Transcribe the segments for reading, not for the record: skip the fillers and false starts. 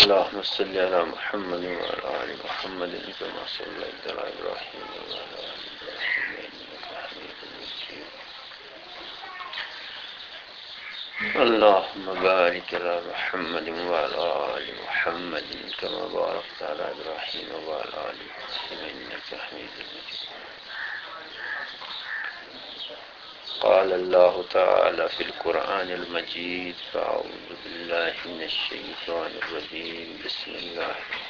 اللهم صل على محمد وعلى آل محمد كما صليت على إبراهيم وعلى آل إبراهيم إنك حميد مجيد. اللهم بارك على محمد وعلى آل محمد كما باركت على إبراهيم وعلى آل إبراهيم إنك حميد مجيد. قال الله تعالى في القرآن المجيد: فأعوذ بالله من الشيطان الرجيم. بسم الله.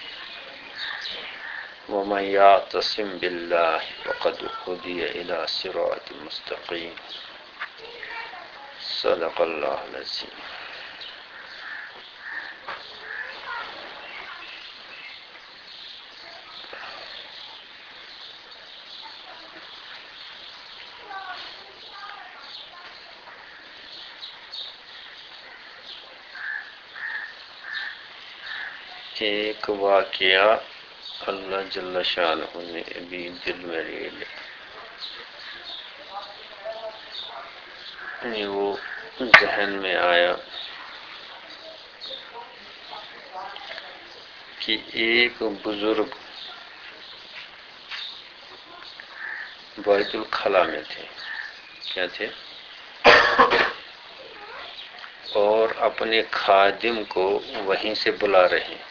ومن يعتصم بالله فقد هدي إلى صراط مستقيم. صدق اللہ العظیم. ایک واقعہ اللہ جل شانہ نے ابھی دل میں لے لیا، وہ ذہن میں آیا کہ ایک بزرگ بیت الخلا میں تھے. کیا تھے؟ اور اپنے خادم کو وہیں سے بلا رہے ہیں.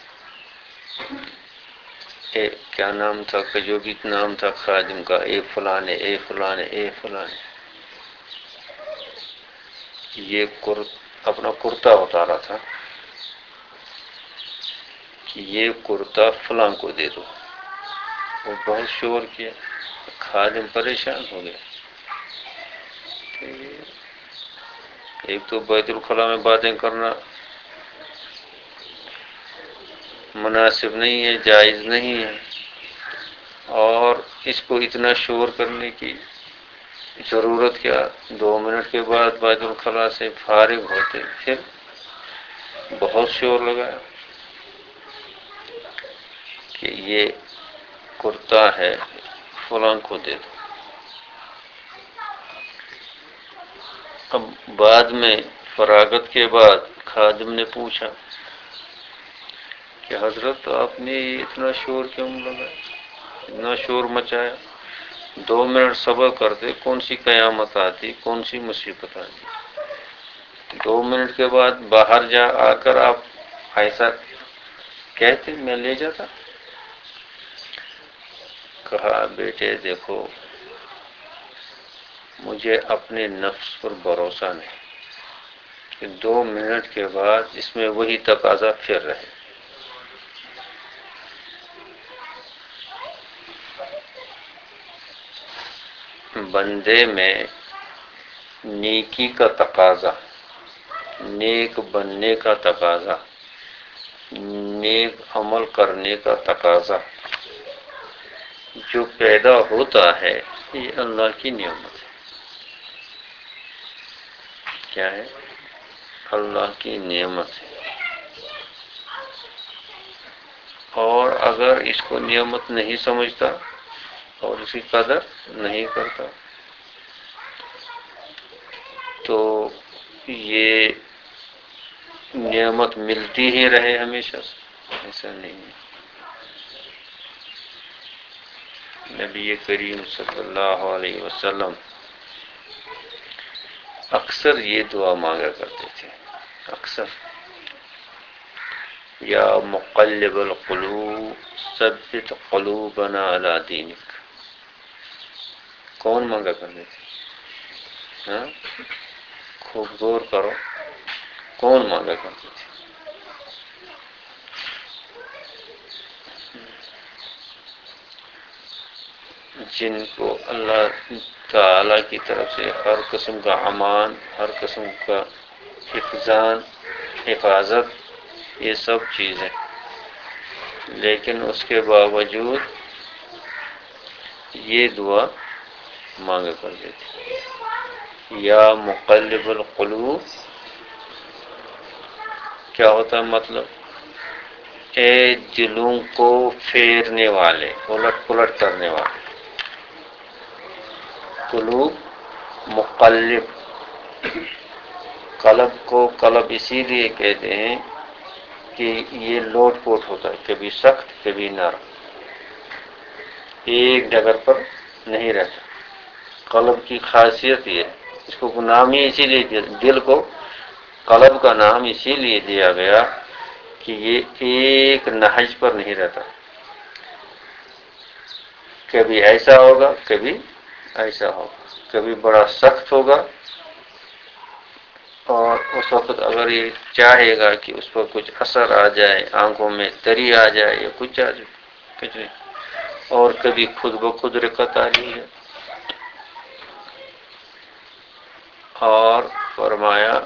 کیا نام تھا؟ جو بھی نام تھا خادم کا، اے فلانے، اے فلانے، اے فلانے. یہ اپنا کرتا اتارا تھا کہ یہ کرتا فلاں کو دے دو. وہ بہت شور کیا، خادم پریشان ہو گیا. ایک تو بیت الخلا میں باتیں کرنا مناسب نہیں ہے، جائز نہیں ہے، اور اس کو اتنا شور کرنے کی ضرورت کیا؟ 2 منٹ کے بعد بیت الخلا سے فارغ ہوتے پھر بہت شور لگایا کہ یہ کرتا ہے فلاں کو دے دو. اب بعد میں فراغت کے بعد خادم نے پوچھا کہ حضرت آپ نے اتنا شور کیوں لگایا، اتنا شور مچایا؟ 2 منٹ صبر کرتے، کون سی قیامت آتی، کون سی مصیبت آتی؟ 2 منٹ کے بعد باہر آ کر آپ ایسا کہتے میں لے جاتا. کہا بیٹے دیکھو، مجھے اپنے نفس پر بھروسہ نہیں کہ 2 منٹ کے بعد اس میں وہی تقاضا پھر رہے. بندے میں نیکی کا تقاضا، نیک بننے کا تقاضا، نیک عمل کرنے کا تقاضا جو پیدا ہوتا ہے، یہ اللہ کی نعمت ہے. کیا ہے؟ اللہ کی نعمت ہے. اور اگر اس کو نعمت نہیں سمجھتا اور اس کی قدر نہیں کرتا تو یہ نعمت ملتی ہی رہے ہمیشہ سے، ایسا نہیں ہے. نبی کریم صلی اللہ علیہ وسلم اکثر یہ دعا مانگا کرتے تھے، اکثر: یا مقلب القلوب ثبت قلوبنا علی دینک. کون مانگا کرتے تھے؟ ہاں، خوب غور کرو، کون مانگا کرتے تھے؟ جن کو اللہ تعالی کی طرف سے ہر قسم کا امان، ہر قسم کا حفاظت، یہ سب چیزیں، لیکن اس کے باوجود یہ دعا مانگا کرتے تھے: یا مقلب القلوب. کیا ہوتا ہے مطلب؟ اے دلوں کو پھیرنے والے، الٹ پلٹ کرنے والے. قلوب، مقلب. قلب کو قلب اسی لیے کہتے ہیں کہ یہ لوٹ پوٹ ہوتا ہے، کبھی سخت کبھی نرم، ایک جگہ پر نہیں رہتا۔ قلب کی خاصیت یہ ہے، اس کو نام ہی اسی لیے دیا، دل کو قلب کا نام اسی لیے دیا گیا کہ یہ ایک نہج پر نہیں رہتا، کبھی ایسا ہوگا کبھی ایسا ہوگا، کبھی بڑا سخت ہوگا، اور اس وقت اگر یہ چاہے گا کہ اس پر کچھ اثر آ جائے، آنکھوں میں تری آ جائے یا کچھ آ جائے، کچھ نہیں، اور کبھی خود بخود رکت آ رہی ہے۔ اور فرمایا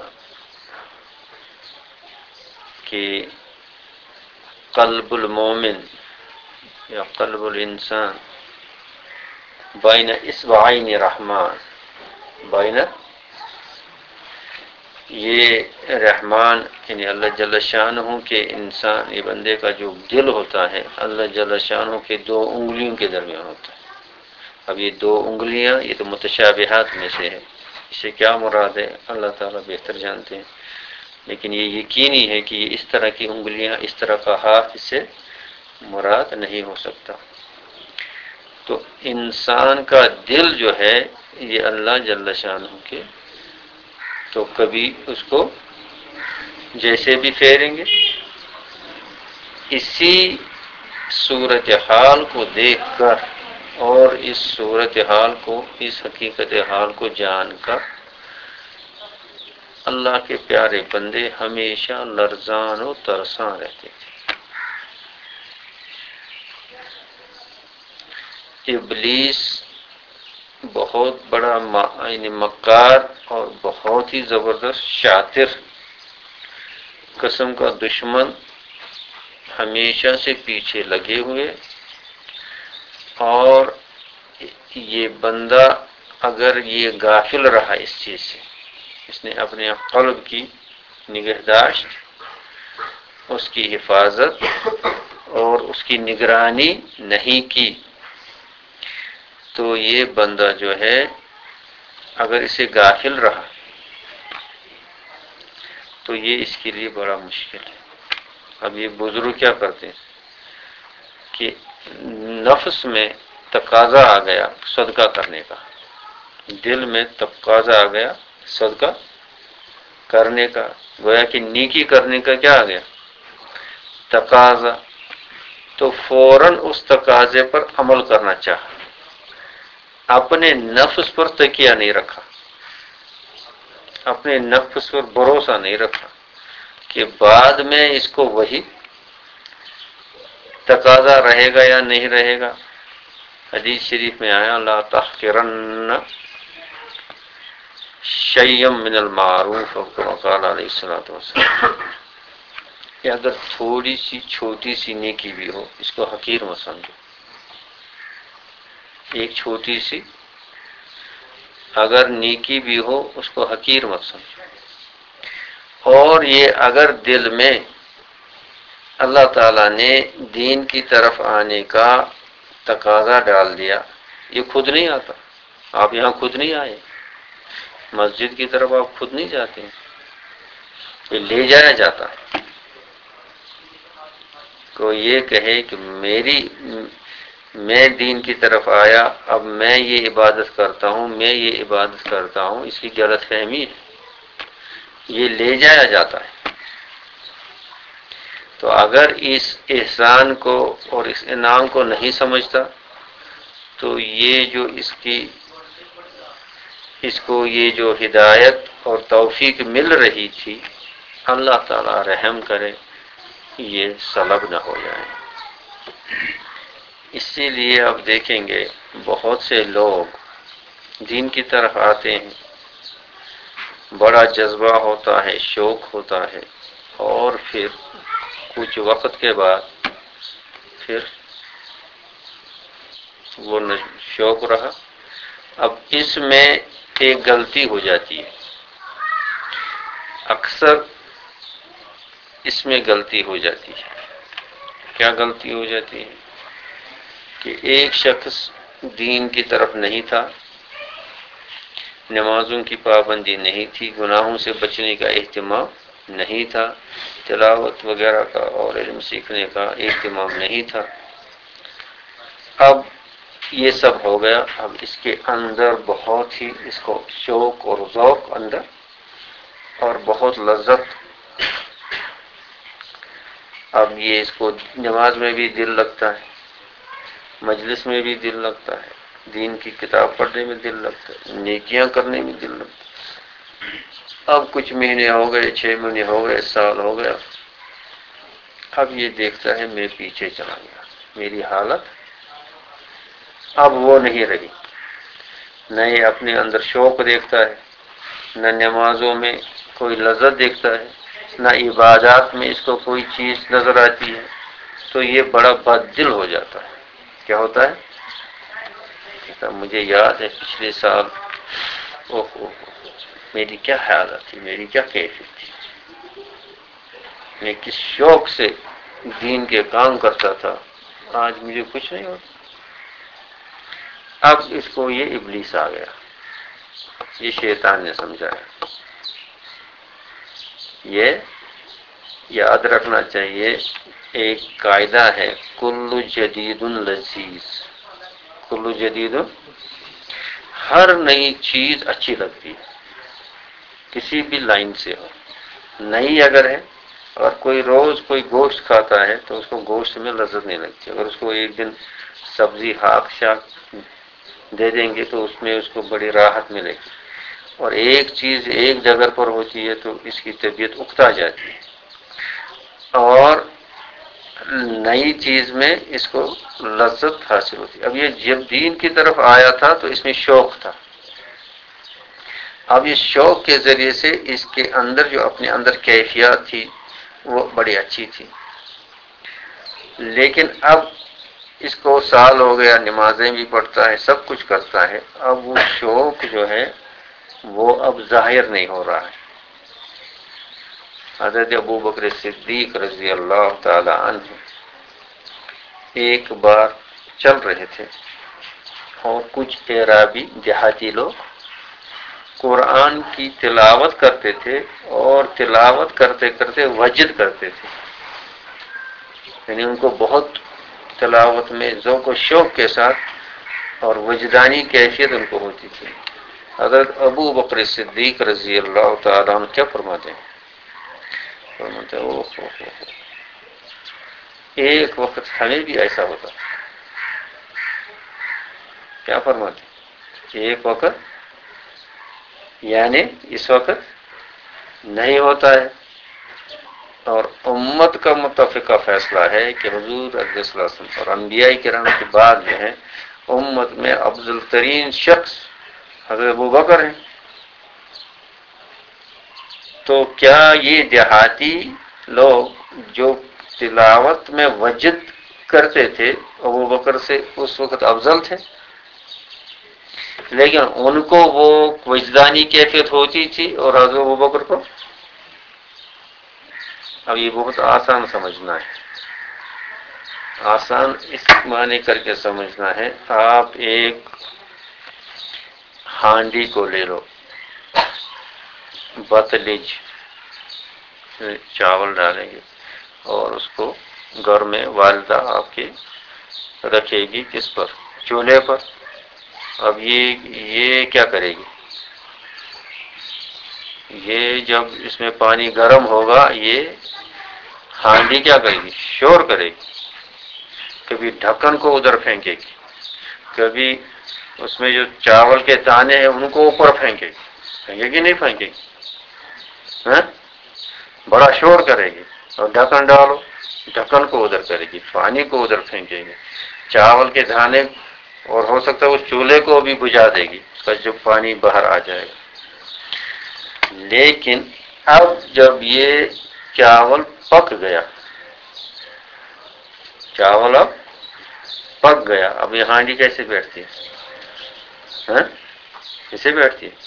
کہ قلب المومن یا قلب الانسان بین اصبعین رحمان، بین، یہ رحمان یعنی اللہ جل شانہ کے انسان، یہ بندے کا جو دل ہوتا ہے اللہ جل شانہ کے دو انگلیوں کے درمیان ہوتا ہے۔ اب یہ دو انگلیاں یہ تو متشابہات میں سے ہے، اس سے کیا مراد ہے اللہ تعالیٰ بہتر جانتے ہیں، لیکن یہ یقینی ہے کہ یہ اس طرح کی انگلیاں، اس طرح کا ہاتھ اس سے مراد نہیں ہو سکتا۔ تو انسان کا دل جو ہے یہ اللہ جل شانہ کے، تو کبھی اس کو جیسے بھی پھیریں گے، اسی صورتحال کو دیکھ کر اور اس صورتحال کو، اس حقیقت حال کو جان کر اللہ کے پیارے بندے ہمیشہ لرزان و ترساں رہتے تھے۔ ابلیس بہت بڑا یعنی مکار اور بہت ہی زبردست شاطر قسم کا دشمن، ہمیشہ سے پیچھے لگے ہوئے، اور یہ بندہ اگر یہ غافل رہا اس چیز سے، اس نے اپنے قلب کی نگہداشت، اس کی حفاظت اور اس کی نگرانی نہیں کی، تو یہ بندہ جو ہے اگر اسے غافل رہا تو یہ اس کے لیے بڑا مشکل ہے۔ اب یہ بزرگ کیا کرتے ہیں کہ نفس میں تقاضا آ گیا صدقہ کرنے کا، دل میں تقاضا آ گیا صدقہ کرنے کا، گویا کہ نیکی کرنے کا کیا آ گیا تقاضا، تو فوراً اس تقاضے پر عمل کرنا چاہا، اپنے نفس پر تکیہ نہیں رکھا، اپنے نفس پر بھروسہ نہیں رکھا کہ بعد میں اس کو وہی تقاضا رہے گا یا نہیں رہے گا۔ حدیث شریف میں آیا لا تحقرن شیئا من المعروف، اور کما قال علیہ الصلوۃ والسلام، کہ اگر تھوڑی سی چھوٹی سی نیکی بھی ہو اس کو حقیر مت سمجھو، ایک چھوٹی سی اگر نیکی بھی ہو اس کو حقیر مت سمجھو، اور یہ اگر دل میں اللہ تعالیٰ نے دین کی طرف آنے کا تقاضا ڈال دیا، یہ خود نہیں آتا، آپ یہاں خود نہیں آئے، مسجد کی طرف آپ خود نہیں جاتے ہیں، یہ لے جایا جاتا ہے۔ کوئی یہ کہے کہ میں دین کی طرف آیا، اب میں یہ عبادت کرتا ہوں، میں یہ عبادت کرتا ہوں، اس کی غلط فہمی ہے، یہ لے جایا جاتا ہے۔ تو اگر اس احسان کو اور اس انعام کو نہیں سمجھتا تو یہ جو اس کو یہ جو ہدایت اور توفیق مل رہی تھی، اللہ تعالیٰ رحم کرے یہ سلب نہ ہو جائے۔ اسی لیے اب دیکھیں گے بہت سے لوگ دین کی طرف آتے ہیں، بڑا جذبہ ہوتا ہے، شوق ہوتا ہے، اور پھر کچھ وقت کے بعد پھر وہ شوق رہا۔ اب اس میں ایک غلطی ہو جاتی ہے، اکثر اس میں غلطی ہو جاتی ہے۔ کیا غلطی ہو جاتی ہے کہ ایک شخص دین کی طرف نہیں تھا، نمازوں کی پابندی نہیں تھی، گناہوں سے بچنے کا اہتمام نہیں تھا، تلاوت وغیرہ کا اور علم سیکھنے کا اہتمام نہیں تھا۔ اب یہ سب ہو گیا، اب اس کے اندر بہت ہی اس کو شوق اور ذوق اندر، اور بہت لذت۔ اب یہ اس کو نماز میں بھی دل لگتا ہے، مجلس میں بھی دل لگتا ہے، دین کی کتاب پڑھنے میں دل لگتا ہے، نیکیاں کرنے میں دل لگتا ہے۔ اب کچھ مہینے ہو گئے، 6 مہینے ہو گئے، سال ہو گیا، اب یہ دیکھتا ہے میں پیچھے چلا گیا، میری حالت اب وہ نہیں رہی۔ نہ یہ اپنے اندر شوق دیکھتا ہے، نہ نمازوں میں کوئی لذت دیکھتا ہے، نہ عبادات میں اس کو کوئی چیز نظر آتی ہے، تو یہ بڑا بد دل ہو جاتا ہے۔ کیا ہوتا ہے؟ مجھے یاد ہے پچھلے سال، میری کیا حالت تھی، میری کیا کیفیت تھی، میں کس شوق سے دین کے کام کرتا تھا، آج مجھے کچھ نہیں ہوتا۔ اب اس کو یہ ابلیس آ گیا، یہ شیطان نے سمجھایا۔ یہ یاد رکھنا چاہیے، ایک قاعدہ ہے، کل جدید لذیذ، کل جدید، ہر نئی چیز اچھی لگتی ہے، کسی بھی لائن سے ہو، نئی اگر ہے۔ اور کوئی روز کوئی گوشت کھاتا ہے تو اس کو گوشت میں لذت نہیں لگتی، اگر اس کو ایک دن سبزی ہاک شاک دے دیں گے تو اس میں اس کو بڑی راحت ملے گی، اور ایک چیز ایک جگہ پر ہوتی ہے تو اس کی طبیعت اکتا جاتی ہے۔ اور نئی چیز میں اس کو لذت حاصل ہوتی ہے۔ اب یہ جب دین کی طرف آیا تھا تو اس میں شوق تھا، اب اس شوق کے ذریعے سے اس کے اندر جو اپنے اندر کیفیات تھی وہ بڑی اچھی تھی، لیکن اب اس کو سال ہو گیا، نمازیں بھی پڑھتا ہے، سب کچھ کرتا ہے، اب وہ شوق جو ہے وہ اب ظاہر نہیں ہو رہا ہے۔ حضرت ابوبکر صدیق رضی اللہ تعالی عنہ ایک بار چل رہے تھے، اور کچھ اعرابی دیہاتی لوگ قرآن کی تلاوت کرتے تھے، اور تلاوت کرتے کرتے وجد کرتے تھے، یعنی ان کو بہت تلاوت میں ذوق و شوق کے ساتھ اور وجدانی کیفیت ان کو ہوتی تھی۔ حضرت ابو بکر صدیق رضی اللہ تعالیٰ عنہ کیا فرماتے ہیں؟ فرماتے ہیں ایک وقت ہمیں بھی ایسا ہوتا۔ کیا فرماتے ہیں؟ ایک وقت، یعنی اس وقت نہیں ہوتا ہے، اور امت کا متفقہ فیصلہ ہے کہ حضور صلی اللہ علیہ وسلم اور انبیاء کرام کے بعد جو ہیں امت میں افضل ترین شخص حضرت ابوبکر ہیں۔ تو کیا یہ دیہاتی لوگ جو تلاوت میں وجد کرتے تھے ابوبکر سے اس وقت افضل تھے؟ لیکن ان کو وہ وجدانی کیفیت ہوتی تھی اور حضرت ابوبکر کو، اب یہ بہت آسان سمجھنا ہے، آسان اس معنی کر کے سمجھنا ہے۔ آپ ایک ہانڈی کو لے لو، بتلج چاول ڈالیں گے، اور اس کو گھر میں والدہ آپ کی رکھے گی، کس پر؟ چولہے پر۔ اب یہ کیا کرے گی؟ یہ جب اس میں پانی گرم ہوگا، یہ ہانڈی کیا کرے گی؟ شور کرے گی، کبھی ڈھکن کو ادھر پھینکے گی، کبھی اس میں جو چاول کے دانے ہیں ان کو اوپر پھینکے گی، پھینکے گی نہیں پھینکے گی؟ ہاں؟ بڑا شور کرے گی، اور ڈھکن ڈالو، ڈھکن کو ادھر کرے گی، پانی کو ادھر پھینکے گی، چاول کے دانے، اور ہو سکتا ہے اس چولہے کو بھی بجھا دے گی، اس کا جو پانی باہر آ جائے گا۔ لیکن اب جب یہ چاول پک گیا، چاول اب پک گیا، اب یہ ہانڈی کیسے بیٹھتی ہے؟ ہاں؟ کیسے بیٹھتی ہے؟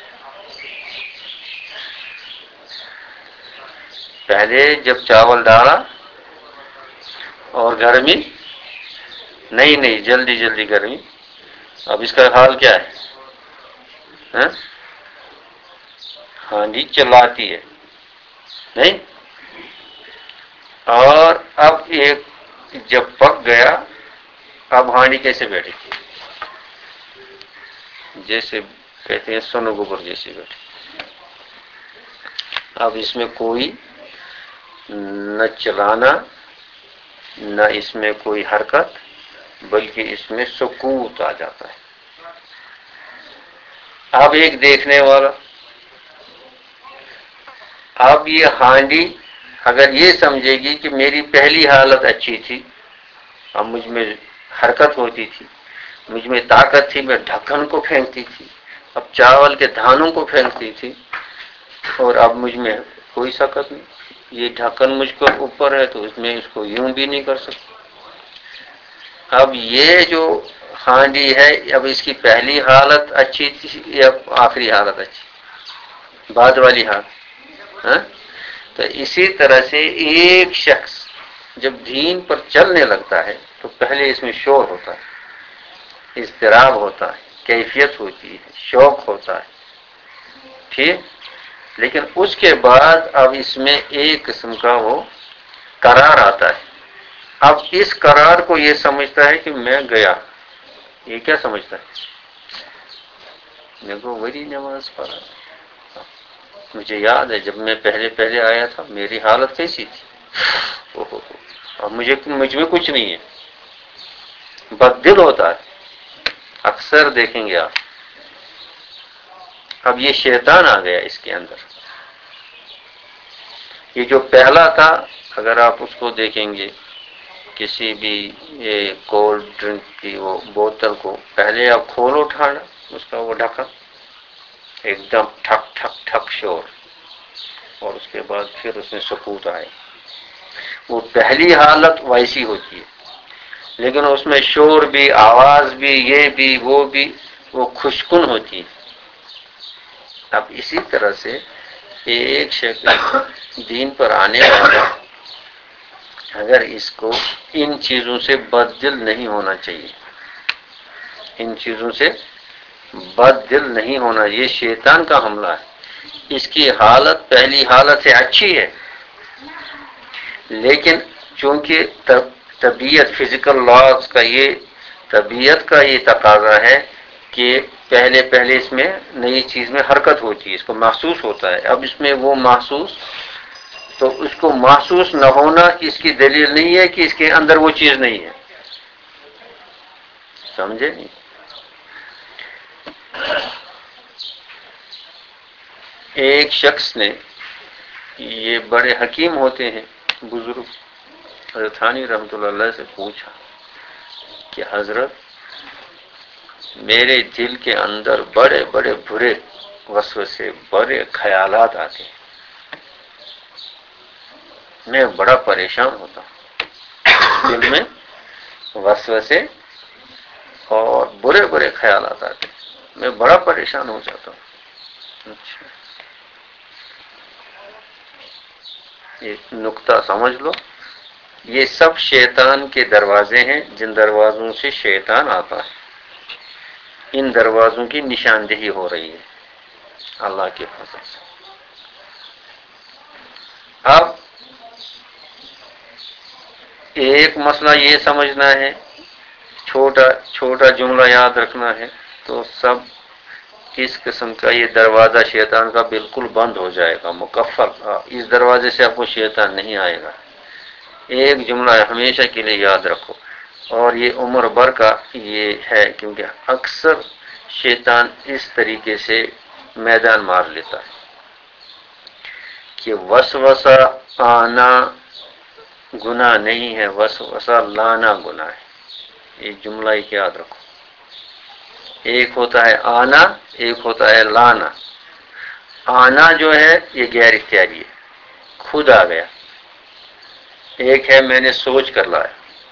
پہلے جب چاول ڈالا اور گرمی، نہیں جلدی جلدی گرمی، اب اس کا حال کیا ہے؟ ہاں؟ ہانڈی چلاتی ہے، نہیں؟ اور اب ایک جب پک گیا، اب ہانڈی کیسے بیٹھے گی؟ جیسے کہتے ہیں سونو گوبر جیسے بیٹھے. اب اس میں کوئی نہ چلانا، نہ اس میں کوئی حرکت، بلکہ اس میں سکوت آ جاتا ہے. اب ایک دیکھنے والا، اب یہ ہانڈی اگر یہ سمجھے گی کہ میری پہلی حالت اچھی تھی، اب مجھ میں حرکت ہوتی تھی، مجھ میں طاقت تھی، میں ڈھکن کو پھینکتی تھی، اب چاول کے دھانوں کو پھینکتی تھی، اور اب مجھ میں کوئی طاقت نہیں. یہ ڈھکن مجھ کو اوپر ہے تو اس میں اس کو یوں بھی نہیں کر سکتا. اب یہ جو ہانڈی ہے، اب اس کی پہلی حالت اچھی تھی یا آخری حالت اچھی؟ بعد والی حالت. ہاں؟ تو اسی طرح سے ایک شخص جب دین پر چلنے لگتا ہے تو پہلے اس میں شور ہوتا ہے، اضطراب ہوتا ہے، کیفیت ہوتی ہے، شوق ہوتا ہے. ٹھیک؟ لیکن اس کے بعد اب اس میں ایک قسم کا وہ قرار آتا ہے. اب اس قرار کو یہ سمجھتا ہے کہ میں گیا. یہ کیا سمجھتا ہے؟ دیکھو وہی نماز پڑھا. مجھے یاد ہے جب میں پہلے پہلے آیا تھا میری حالت کیسی تھی. اب مجھ میں کچھ نہیں ہے، بددل ہوتا ہے. اکثر دیکھیں گے آپ. اب یہ شیطان آ گیا اس کے اندر. یہ جو پہلا تھا، اگر آپ اس کو دیکھیں گے کسی بھی یہ کولڈ ڈرنک کی وہ بوتل کو، پہلے آپ کھول اٹھانا اس کا وہ ڈھکن، ایک دم ٹھک ٹھک ٹھک شور، اور اس کے بعد پھر اس میں سکوت آئے. وہ پہلی حالت ویسی ہوتی ہے، لیکن اس میں شور بھی، آواز بھی، یہ بھی وہ بھی، وہ خوشکن ہوتی ہے. اب اسی طرح سے ایک شخص دین پر آنے والا، اگر اس کو ان چیزوں سے بددل نہیں ہونا چاہیے، ان چیزوں سے بددل نہیں ہونا. یہ شیطان کا حملہ ہے. اس کی حالت پہلی حالت سے اچھی ہے، لیکن چونکہ طبیعت، فزیکل لاز کا یہ، طبیعت کا یہ تقاضا ہے کہ پہلے پہلے اس میں نئی چیز میں حرکت ہوتی ہے، اس کو محسوس ہوتا ہے. اب اس میں وہ محسوس، تو اس کو محسوس نہ ہونا اس کی دلیل نہیں ہے کہ اس کے اندر وہ چیز نہیں ہے. سمجھے نہیں؟ ایک شخص نے، یہ بڑے حکیم ہوتے ہیں بزرگ، حضرت تھانوی رحمۃ اللہ علیہ سے پوچھا کہ حضرت میرے دل کے اندر بڑے بڑے برے وسوسے، بڑے خیالات آتے ہیں، میں بڑا پریشان ہوتا ہوں. دل میں وسوسے اور برے برے خیالات آتے ہیں، میں بڑا پریشان ہو جاتا ہوں. اچھا، ایک نقطہ سمجھ لو. یہ سب شیطان کے دروازے ہیں، جن دروازوں سے شیطان آتا ہے. ان دروازوں کی نشاندہی ہو رہی ہے اللہ کے فضل سے. اب ایک مسئلہ یہ سمجھنا ہے، چھوٹا چھوٹا جملہ یاد رکھنا ہے، تو سب کس قسم کا یہ دروازہ شیطان کا بالکل بند ہو جائے گا، مکفل. اس دروازے سے آپ کو شیطان نہیں آئے گا. ایک جملہ ہمیشہ کے لیے یاد رکھو، اور یہ عمر بھر کا یہ ہے، کیونکہ اکثر شیطان اس طریقے سے میدان مار لیتا ہے کہ وسوسہ آنا گناہ نہیں ہے، وسوسہ لانا گناہ ہے. یہ جملہ ایک یاد رکھو. ایک ہوتا ہے آنا، ایک ہوتا ہے لانا. آنا جو ہے یہ غیر اختیاری ہے، خود آ گیا. ایک ہے میں نے سوچ کر لایا.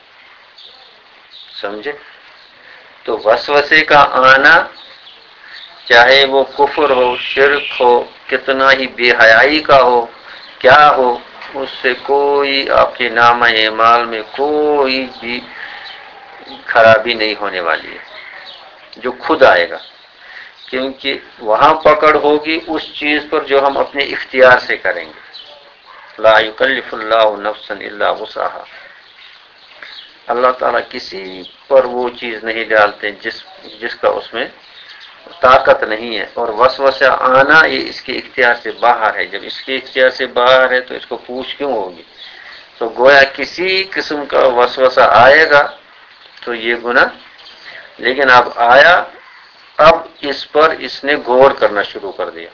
سمجھے؟ تو وسوسے کا آنا، چاہے وہ کفر ہو، شرک ہو، کتنا ہی بے حیائی کا ہو، کیا ہو، اس سے کوئی آپ کے نامہ اعمال میں کوئی بھی خرابی نہیں ہونے والی ہے، جو خود آئے گا. کیونکہ وہاں پکڑ ہوگی اس چیز پر جو ہم اپنے اختیار سے کریں گے. لا یکلف اللہ نفسا الا وسعها، اللہ تعالیٰ کسی پر وہ چیز نہیں ڈالتے جس کا اس میں طاقت نہیں ہے۔ اور وسوسہ آنا یہ اس کے اختیار سے باہر ہے، جب اس کے اختیار سے باہر ہے تو اس کو پوچھ کیوں ہوگی؟ تو گویا کسی قسم کا وسوسہ آئے گا تو یہ گناہ، لیکن اب آیا، اب اس پر اس نے غور کرنا شروع کر دیا۔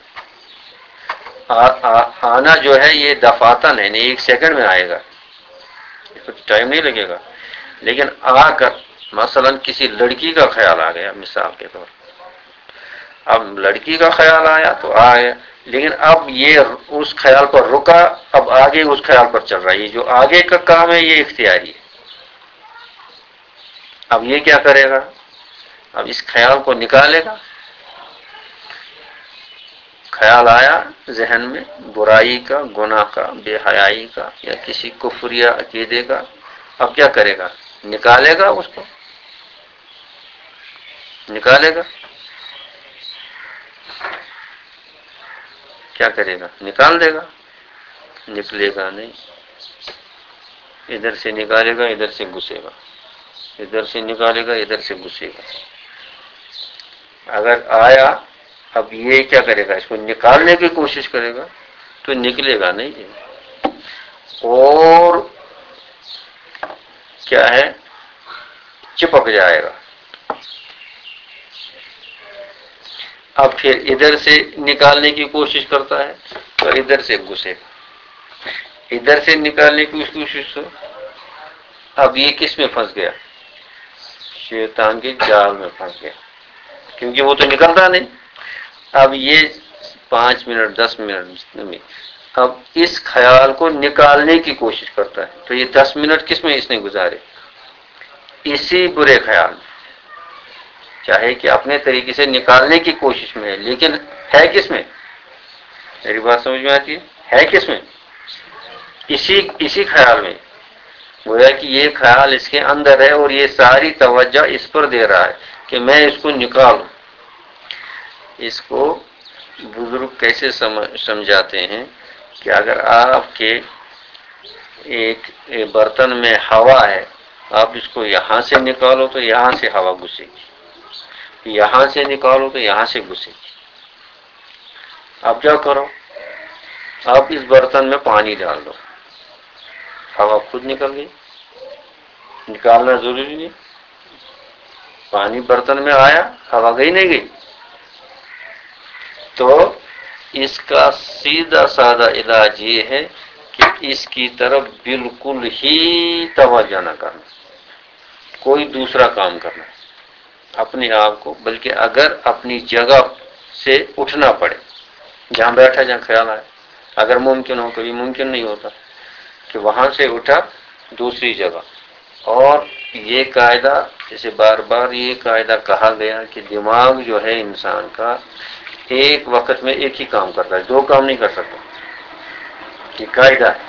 آنا جو ہے یہ دفاتن ہے، نہیں ایک سیکنڈ میں آئے گا، کچھ ٹائم نہیں لگے گا، لیکن آ کر مثلا کسی لڑکی کا خیال آ گیا مثال کے طور پر، اب لڑکی کا خیال آیا تو آیا، لیکن اب یہ اس خیال پر رکا، اب آگے اس خیال پر چل رہا ہے، یہ جو آگے کا کام ہے یہ اختیاری ہے۔ اب یہ کیا کرے گا؟ اب اس خیال کو نکالے گا، خیال آیا ذہن میں برائی کا، گناہ کا، بے حیائی کا یا کسی کفریہ عقیدے کا، اب کیا کرے گا؟ نکالے گا، اس کو نکالے گا، کیا کرے گا؟ نکال دے گا، نکلے گا نہیں، ادھر سے نکالے گا ادھر سے گھسے گا، ادھر سے نکالے گا ادھر سے گھسے گا۔ اگر آیا، اب یہ کیا کرے گا؟ اس کو نکالنے کی کوشش کرے گا تو نکلے گا نہیں، اور کیا ہے؟ چپک جائے گا۔ اب پھر ادھر سے نکالنے کی کوشش کرتا ہے تو ادھر سے گھسے گا، ادھر سے نکالنے کی کوشش ہو، اب یہ کس میں پھنس گیا؟ شیطان کے جال میں پھنس گیا، کیونکہ وہ تو نکلتا نہیں۔ اب یہ 5 منٹ 10 منٹ میں اب اس خیال کو نکالنے کی کوشش کرتا ہے، تو یہ 10 منٹ کس میں اس نے گزارے؟ اسی برے خیال میں، چاہے کہ اپنے طریقے سے نکالنے کی کوشش میں ہے، لیکن ہے کس میں؟ میری بات سمجھ میں آتی ہے کس میں؟ اسی خیال میں، گویا کہ یہ خیال اس کے اندر ہے اور یہ ساری توجہ اس پر دے رہا ہے کہ میں اس کو نکالوں۔ اس کو بزرگ کیسے سمجھاتے ہیں کہ اگر آپ کے ایک برتن میں ہوا ہے، آپ اس کو یہاں سے نکالو تو یہاں سے ہوا گھسے گی، یہاں سے نکالو تو یہاں سے گھسے گی۔ اب کیا کرو؟ آپ اس برتن میں پانی ڈال دو، ہوا خود نکل گئی، نکالنا ضروری نہیں، پانی برتن میں آیا، ہوا گئی نہیں گئی؟ تو اس کا سیدھا سادہ علاج یہ ہے کہ اس کی طرف بالکل ہی توجہ نہ کرنا، کوئی دوسرا کام کرنا اپنے آپ کو، بلکہ اگر اپنی جگہ سے اٹھنا پڑے، جہاں بیٹھا جہاں خیال آئے، اگر ممکن ہو، کبھی ممکن نہیں ہوتا کہ وہاں سے اٹھا دوسری جگہ۔ اور یہ قاعدہ، جیسے بار بار یہ قاعدہ کہا گیا کہ دماغ جو ہے انسان کا ایک وقت میں ایک ہی کام کرتا ہے، دو کام نہیں کر سکتا، یہ قاعدہ ہے۔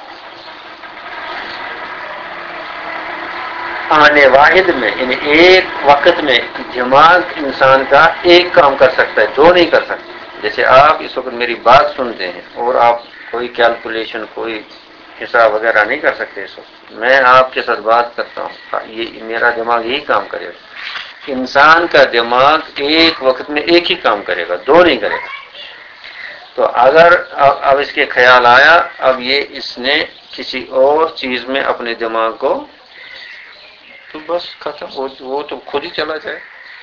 آنے واحد میں، یعنی ایک وقت میں دماغ انسان کا ایک کام کر سکتا ہے، دو نہیں کر سکتا۔ جیسے آپ اس وقت میری بات سنتے ہیں اور آپ کوئی کیلکولیشن، کوئی حساب وغیرہ نہیں کر سکتے اس وقت، میں آپ کے ساتھ بات کرتا ہوں، یہ میرا دماغ یہی کام کرے گا۔ انسان کا دماغ ایک وقت میں ایک ہی کام کرے گا، دو نہیں کرے گا۔ تو اگر اب اس کے خیال آیا، اب یہ اس نے کسی اور چیز میں اپنے دماغ کو، تو بس ختم، وہ تو خود ہی چلا جائے۔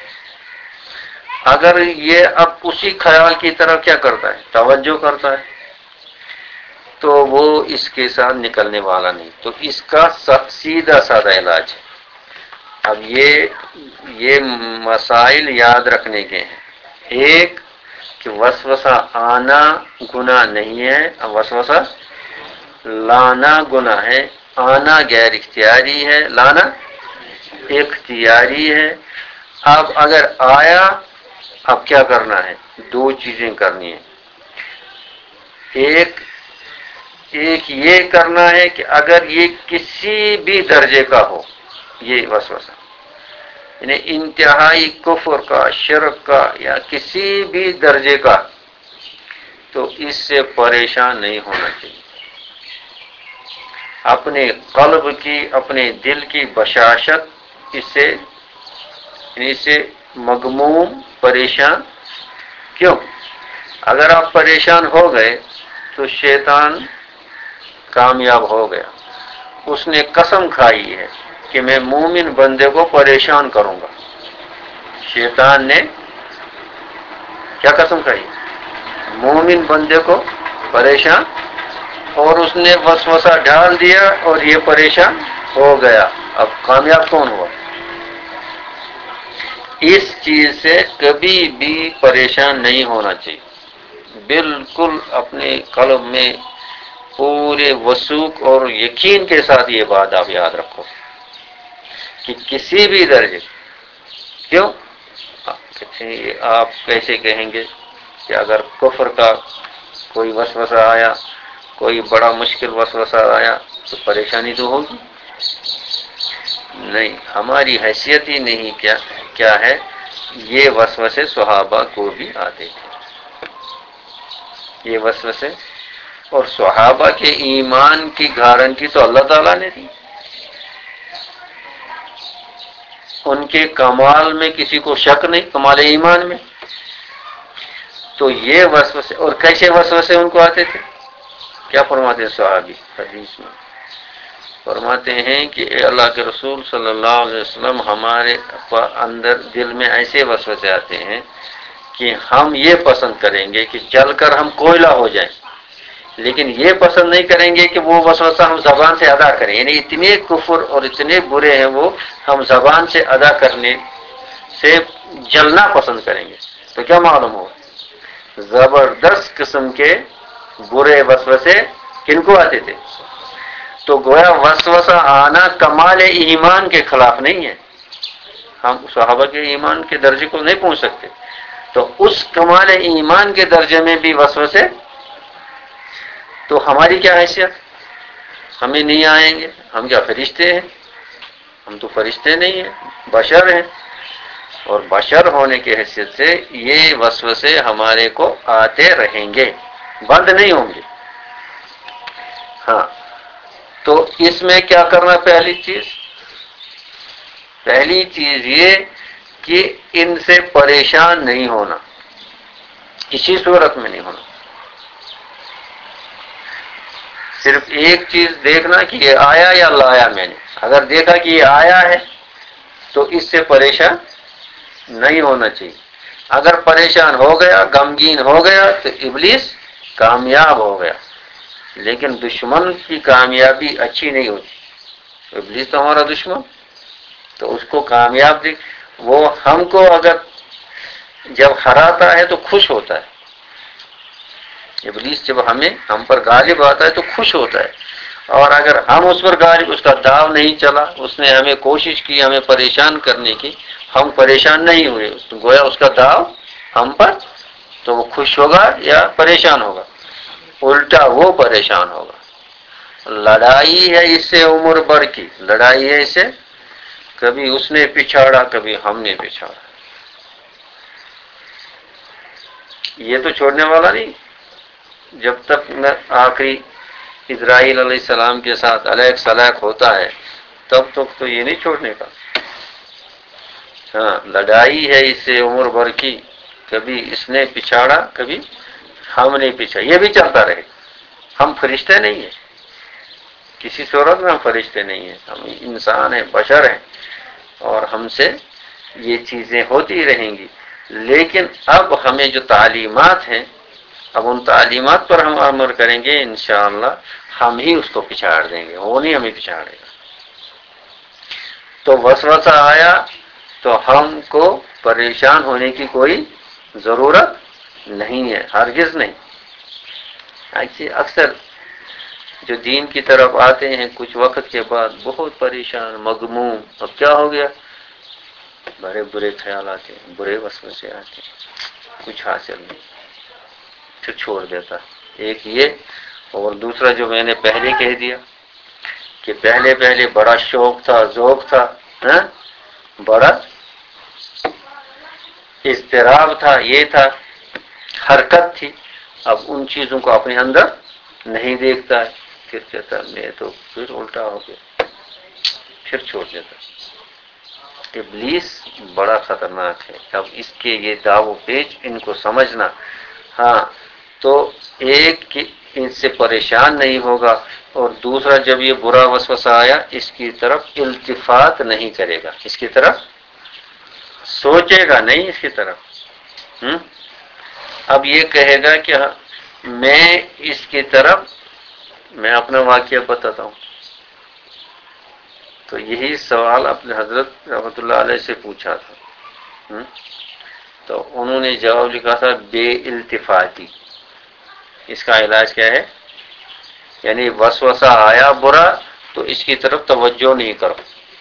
اگر یہ اب اسی خیال کی طرف کیا کرتا ہے؟ توجہ کرتا ہے، تو وہ اس کے ساتھ نکلنے والا نہیں۔ تو اس کا سیدھا سادہ علاج ہے۔ اب یہ مسائل یاد رکھنے کے ہیں۔ ایک کہ وسوسہ آنا گناہ نہیں ہے، وسوسہ لانا گناہ ہے، آنا غیر اختیاری ہے، لانا اختیاری ہے۔ اب اگر آیا، اب کیا کرنا ہے؟ دو چیزیں کرنی ہیں۔ ایک یہ کرنا ہے کہ اگر یہ کسی بھی درجے کا ہو، یہ وسوسہ، یعنی انتہائی کفر کا، شرک کا یا کسی بھی درجے کا، تو اس سے پریشان نہیں ہونا چاہیے۔ اپنے قلب کی، اپنے دل کی بشاشت اس سے مغموم، پریشان کیوں؟ اگر آپ پریشان ہو گئے تو شیطان کامیاب ہو گیا. اس نے قسم کھائی ہے کہ میں مومن بندے کو پریشان کروں گا. شیطان نے کیا قسم کھائی؟ مومن بندے کو پریشان، اور اس نے وسوسہ ڈال دیا اور یہ پریشان ہو گیا. اب کامیاب کون ہوا؟ اس چیز سے کبھی بھی پریشان نہیں ہونا چاہیے. بالکل اپنے قلب میں پورے وثوق اور یقین کے ساتھ یہ بات آپ یاد رکھو کہ کسی بھی درجے، کیوں آپ کیسے کہیں گے کہ اگر کفر کا کوئی وسوسہ آیا، کوئی بڑا مشکل وسوسہ آیا تو پریشانی تو ہوگی؟ نہیں، ہماری حیثیت ہی نہیں کیا ہے. یہ وسوسے صحابہ کو بھی آتے تھے، یہ وسوسے. اور صحابہ کے ایمان کی گارنٹی تو اللہ تعالیٰ نے دی. ان کے کمال میں کسی کو شک نہیں، کمال ایمان میں. تو یہ وسوسے، اور کیسے وسوسے ان کو آتے تھے؟ کیا فرماتے ہیں صحابی حدیث میں؟ فرماتے ہیں کہ اے اللہ کے رسول صلی اللہ علیہ وسلم، ہمارے اندر دل میں ایسے وسوسے آتے ہیں کہ ہم یہ پسند کریں گے کہ چل کر ہم کوئلہ ہو جائیں، لیکن یہ پسند نہیں کریں گے کہ وہ وسوسہ ہم زبان سے ادا کریں. یعنی اتنے کفر اور اتنے برے ہیں وہ، ہم زبان سے ادا کرنے سے جلنا پسند کریں گے. تو کیا معلوم ہو، زبردست قسم کے برے وسوسے کن کو آتے تھے؟ تو گویا وسوسہ آنا کمال ایمان کے خلاف نہیں ہے. ہم صحابہ کے ایمان کے درجے کو نہیں پہنچ سکتے. تو اس کمال ایمان کے درجے میں بھی وسوسے، تو ہماری کیا حیثیت؟ ہمیں نہیں آئیں گے. ہم کیا فرشتے ہیں؟ ہم تو فرشتے نہیں ہیں، بشر ہیں. اور بشر ہونے کی حیثیت سے یہ وسوسے ہمارے کو آتے رہیں گے، بند نہیں ہوں گے. ہاں، تو اس میں کیا کرنا؟ پہلی چیز یہ کہ ان سے پریشان نہیں ہونا، کسی صورت میں نہیں ہونا. صرف ایک چیز دیکھنا کہ یہ آیا یا لایا میں نے. اگر دیکھا کہ یہ آیا ہے تو اس سے پریشان نہیں ہونا چاہیے. اگر پریشان ہو گیا، غمگین ہو گیا تو ابلیس کامیاب ہو گیا. لیکن دشمن کی کامیابی اچھی نہیں ہوتی. ابلیس تو ہمارا دشمن، تو اس کو کامیاب وہ ہم کو اگر جب ہراتا ہے تو خوش ہوتا ہے. ابلیس جب ہم پر غالب آتا ہے تو خوش ہوتا ہے. اور اگر ہم اس پر غالب، اس کا داؤ نہیں چلا، اس نے ہمیں کوشش کی ہمیں پریشان کرنے کی، ہم پریشان نہیں ہوئے، گویا اس کا داؤ ہم پر، تو وہ خوش ہوگا یا پریشان ہوگا؟ الٹا وہ پریشان ہوگا. لڑائی ہے اس سے عمر بھر کی، لڑائی ہے اس سے، کبھی اس نے پچھاڑا کبھی ہم نے پچھاڑا. یہ تو چھوڑنے والا نہیں. جب تک میں آخری اسرائیل علیہ السلام کے ساتھ علیق سلیق ہوتا ہے تب تک تو یہ نہیں چھوڑنے کا. ہاں، لڑائی ہے اس سے عمر بھر کی، کبھی اس نے پچھاڑا کبھی ہم نے پچھاڑا، یہ بھی چلتا رہے. ہم فرشتے نہیں ہیں، کسی صورت میں ہم فرشتے نہیں ہیں، ہم انسان ہیں، بشر ہیں، اور ہم سے یہ چیزیں ہوتی رہیں گی. لیکن اب ہمیں جو تعلیمات ہیں، اب ان تعلیمات پر ہم عمل کریں گے انشاءاللہ. ہم ہی اس کو پچھاڑ دیں گے، وہ نہیں ہمیں پچھاڑے گا. تو وسوسہ آیا تو ہم کو پریشان ہونے کی کوئی ضرورت نہیں ہے، ہرگز نہیں. ایسے اکثر جو دین کی طرف آتے ہیں کچھ وقت کے بعد بہت پریشان، مغموم، اب کیا ہو گیا؟ بڑے برے خیال آتے ہیں، برے وسوسے آتے ہیں، کچھ حاصل نہیں، پھر چھوڑ دیتا. ایک یہ، اور دوسرا جو میں نے پہلے کہہ دیا کہ پہلے بڑا شوق تھا، ذوق تھا، بڑا اضطراب تھا، یہ تھا، حرکت تھی. اب ان چیزوں کو اپنے اندر نہیں دیکھتا ہے. پھر کہتا میں تو پھر الٹا ہو گیا، پھر چھوڑ دیتا۔ ابلیس بڑا خطرناک ہے۔ اب اس کے یہ داو پیچ ان کو سمجھنا، ہاں تو ایک کہ ان سے پریشان نہیں ہوگا، اور دوسرا جب یہ برا وسوسہ آیا اس کی طرف التفات نہیں کرے گا، اس کی طرف سوچے گا نہیں، اس کی طرف اب یہ کہے گا کہ میں اس کی طرف، میں اپنا واقعہ بتاتا ہوں۔ تو یہی سوال اپنے حضرت رحمۃ اللہ علیہ سے پوچھا تھا، تو انہوں نے جواب لکھا تھا بے التفاتی۔ اس کا علاج کیا ہے؟ یعنی وسوسہ آیا برا تو اس کی طرف توجہ نہیں کرو۔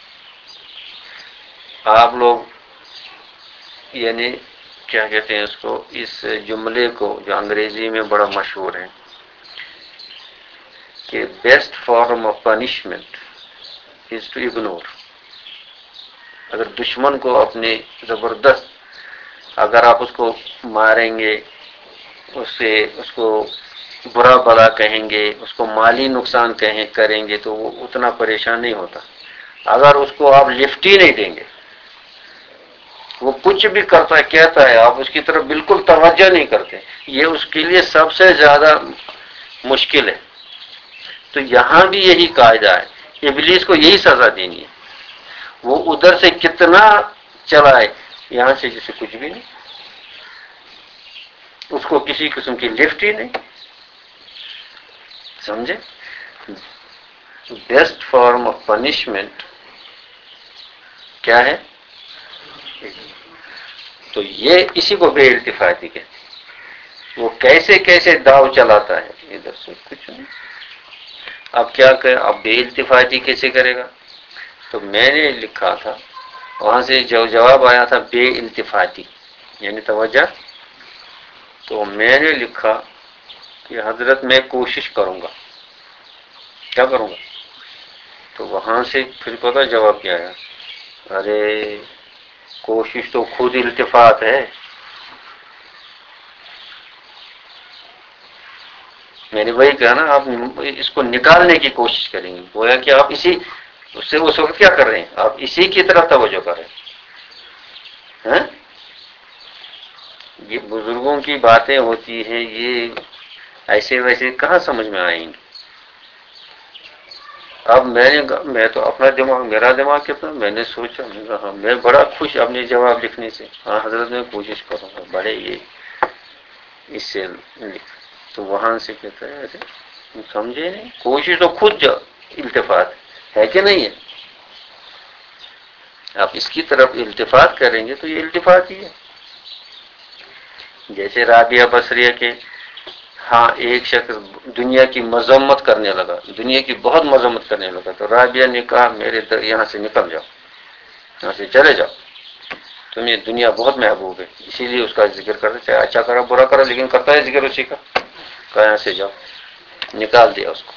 آپ لوگ یعنی کیا کہتے ہیں اس کو، اس جملے کو جو انگریزی میں بڑا مشہور ہے کہ best form of punishment is to ignore. اگر دشمن کو اپنے زبردست، اگر آپ اس کو ماریں گے، اس کو برا بلا کہیں گے، اس کو مالی نقصان کریں گے تو وہ اتنا پریشان نہیں ہوتا۔ اگر اس کو آپ لفٹ ہی نہیں دیں گے، وہ کچھ بھی کرتا ہے کہتا ہے، آپ اس کی طرف بالکل توجہ نہیں کرتے، یہ اس کے لیے سب سے زیادہ مشکل ہے۔ تو یہاں بھی یہی قاعدہ ہے، ابلیس کو یہی سزا دینی ہے، وہ ادھر سے کتنا چلائے، یہاں سے جسے کچھ بھی نہیں، اس کو کسی قسم کی لفٹ ہی نہیں، سمجھے؟ بیسٹ فارم آف پنشمنٹ کیا ہے؟ تو یہ اسی کو بے التفاتی کہتے ہیں۔ وہ کیسے کیسے داؤ چلاتا ہے ادھر سے کچھ نہیں۔ اب کیا کہ اب بے التفاتی کیسے کرے گا؟ تو میں نے لکھا تھا وہاں سے جو جواب آیا تھا بے التفاتی یعنی توجہ، تو میں نے لکھا کہ حضرت میں کوشش کروں گا، کیا کروں گا؟ تو وہاں سے پھر پتہ جواب کیا آیا، ارے کوشش تو خود التفات ہے۔ میں نے وہی کہا نا، آپ اس کو نکالنے کی کوشش کریں گے، گویا کہ آپ اسی اس سے اس وقت کیا کر رہے ہیں، آپ اسی کی طرف توجہ کر رہے ہیں۔ یہ بزرگوں کی باتیں ہوتی ہیں، یہ ایسے ویسے کہاں سمجھ میں آئیں گی؟ اب میں تو اپنا دماغ، میرا دماغ کتنا، میں نے سوچا، میں کہا میں بڑا خوش اپنے جواب لکھنے سے، ہاں حضرت میں کوشش کروں گا، بڑے یہ اس سے لکھ، تو وہاں سے کہتا ہے ارے سمجھے نہیں، کوشش تو خود التفات ہے کہ نہیں ہے؟ آپ اس کی طرف التفات کریں گے تو یہ التفات ہی ہے۔ جیسے رابعہ بصریہ کے ہاں ایک شخص دنیا کی مذمت کرنے لگا، دنیا کی بہت مذمت کرنے لگا، تو رابعہ نے کہا میرے یہاں سے نکل جاؤ، یہاں سے چلے جاؤ، تمہیں دنیا بہت محبوب ہے، اسی لیے اس کا ذکر کرتے، چاہے اچھا کرا برا کرا لیکن کرتا ہے ذکر اسی کا، کہا یہاں سے جاؤ، نکال دیا اس کو،